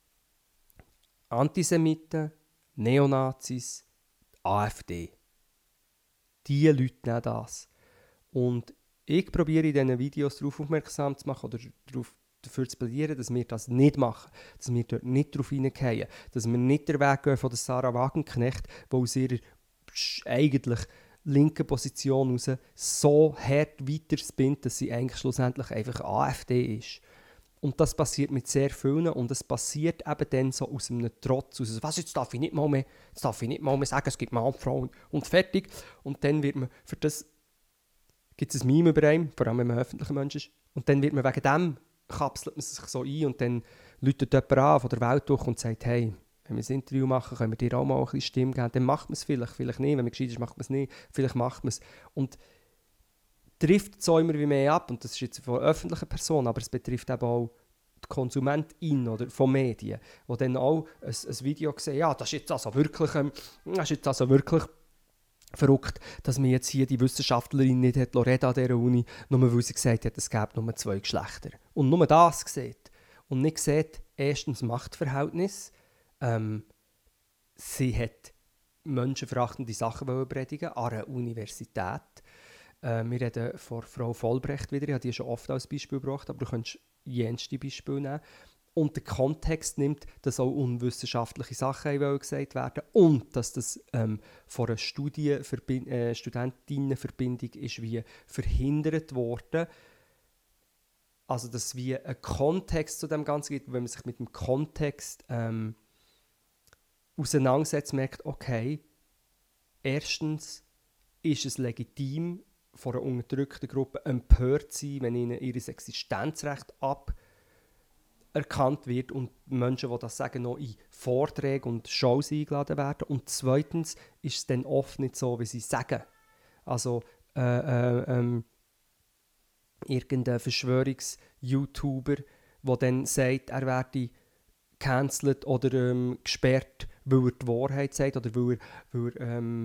Antisemiten, Neonazis, AfD. Diese Leute nehmen das. Und ich probiere in diesen Videos darauf aufmerksam zu machen oder darauf, dafür zu plädieren, dass wir das nicht machen. Dass wir dort nicht drauf hineingehen. Dass wir nicht den Weg gehen von der Sarah Wagenknecht, die aus ihrer eigentlich linken Position heraus so hart weiter spinnt, dass sie eigentlich schlussendlich einfach AfD ist. Und das passiert mit sehr vielen und es passiert eben dann so aus einem Trotz, aus was, jetzt darf ich nicht mal mehr, jetzt darf ich nicht mal mehr sagen, es gibt Mann und Frau und fertig. Und dann wird man, für das gibt es ein Meme über einen, vor allem wenn man ein öffentlicher Mensch ist, und dann wird man wegen dem, kapselt man sich so ein und dann läutet jemand an von der Welt durch und sagt, hey, wenn wir ein Interview machen, können wir dir auch mal ein bisschen Stimme geben, dann macht man es vielleicht, vielleicht nicht, wenn man gescheit ist, macht man es nicht, vielleicht macht man es. Und trifft so immer wie mehr ab, und das ist jetzt von öffentlichen Personen, aber es betrifft eben auch die KonsumentInnen oder von Medien, die dann auch ein, ein Video sehen, ja, das ist jetzt also wirklich, ähm, das ist jetzt also wirklich verrückt, dass man jetzt hier die Wissenschaftlerin nicht hat reden an dieser Uni, nur weil sie gesagt hat, es gäbe nur zwei Geschlechter. Und nur das sieht. Und nicht sieht, erstens Machtverhältnis, ähm, sie hat menschenverachtende Sachen predigen an einer Universität. Äh, wir reden von Frau Vollbrecht wieder, ich habe die schon oft als Beispiel gebracht, aber du könntest jenste Beispiele nehmen. Und der Kontext nimmt, dass auch unwissenschaftliche Sachen gesagt werden und dass das ähm, von einer Studie äh, Studentinnenverbindung ist wie verhindert worden. Also dass es wie ein Kontext zu dem Ganzen gibt, wenn man sich mit dem Kontext ähm, auseinandersetzt, merkt, okay, erstens ist es legitim, von einer unterdrückten Gruppe empört zu sein, wenn ihnen ihr Existenzrecht aberkannt wird und Menschen, die das sagen, noch in Vorträge und Shows eingeladen werden. Und zweitens ist es dann oft nicht so, wie sie sagen. Also äh, äh, ähm, irgendein Verschwörungs-YouTuber, der dann sagt, er werde gecancelt oder ähm, gesperrt, weil er die Wahrheit sagt oder weil er, weil er ähm,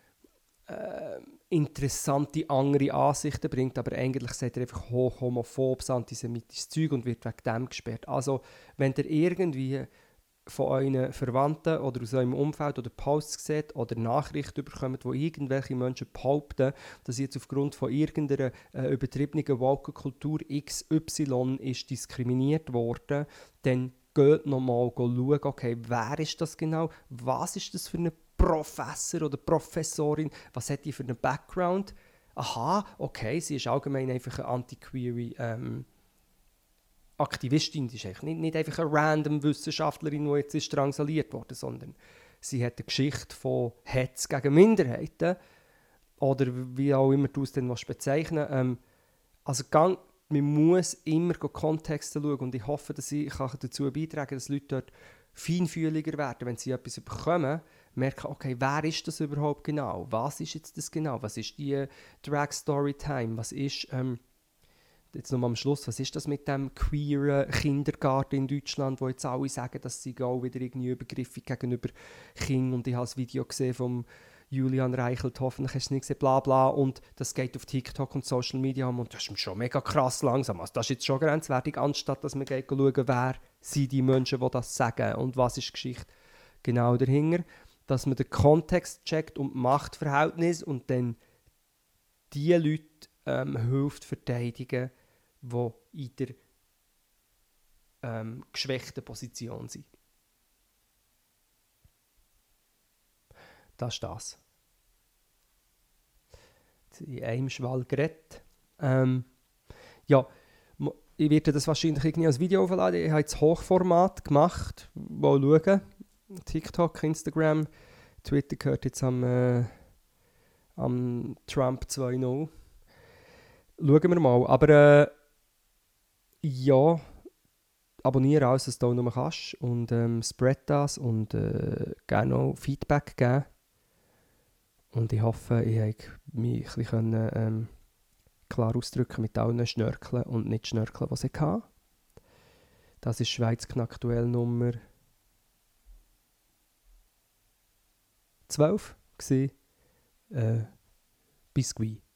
äh, interessante andere Ansichten bringt, aber eigentlich sagt er einfach hoch homophobes, antisemitisches Zeug und wird wegen dem gesperrt. Also, wenn ihr irgendwie von euren Verwandten oder aus eurem Umfeld oder Posts seht oder Nachrichten bekommt, wo irgendwelche Menschen behaupten, dass jetzt aufgrund von irgendeiner äh, übertriebenen woke Kultur X Y ist diskriminiert worden, dann geht nochmal schauen, okay, wer ist das genau, was ist das für ein Professor oder Professorin, was hat die für einen Background. Aha, okay, sie ist allgemein einfach eine anti-queere ähm, Aktivistin, sie ist eigentlich nicht, nicht einfach eine random Wissenschaftlerin, die jetzt ist drangsaliert wurde, sondern sie hat eine Geschichte von Hetz gegen Minderheiten oder wie auch immer du es dann bezeichnen willst. Ähm, also gang, man muss immer Kontexte schauen und ich hoffe, dass ich dazu beitragen kann, dass Leute dort feinfühliger werden, wenn sie etwas bekommen, merken, okay, wer ist das überhaupt genau? Was ist jetzt das genau? Was ist die Drag Story Time? Was ist, ähm, jetzt nochmal am Schluss, was ist das mit dem queeren Kindergarten in Deutschland, wo jetzt alle sagen, dass sie auch wieder irgendwie übergriffig gegenüber Kindern, und ich habe das Video gesehen vom Julian Reichelt, hoffentlich hast du es nicht gesehen, bla bla, und das geht auf TikTok und Social Media und das ist schon mega krass langsam, also das ist jetzt schon grenzwertig, anstatt dass man geht schauen, wer sind die Menschen, die das sagen und was ist die Geschichte genau dahinter, dass man den Kontext checkt und Machtverhältnis und dann die Leute ähm, hilft verteidigen, die in der ähm, geschwächten Position sind. Das ist das. In einem Schwall geredet. Ähm, ja, ich werde das wahrscheinlich irgendwie als Video aufladen. Ich habe jetzt Hochformat gemacht. Mal schauen. TikTok, Instagram, Twitter gehört jetzt am, äh, am Trump zwei null. Schauen wir mal. Aber äh, ja, abonniere alles, was du noch kannst. Und ähm, spread das und äh, gerne noch Feedback geben. Und ich hoffe, ich konnte mich ein bisschen ähm, klar ausdrücken mit allen Schnörkeln und nicht Schnörkeln, die ich hatte. Das ist Schweiz aktuell Nummer zwölf. Äh, Biscuit.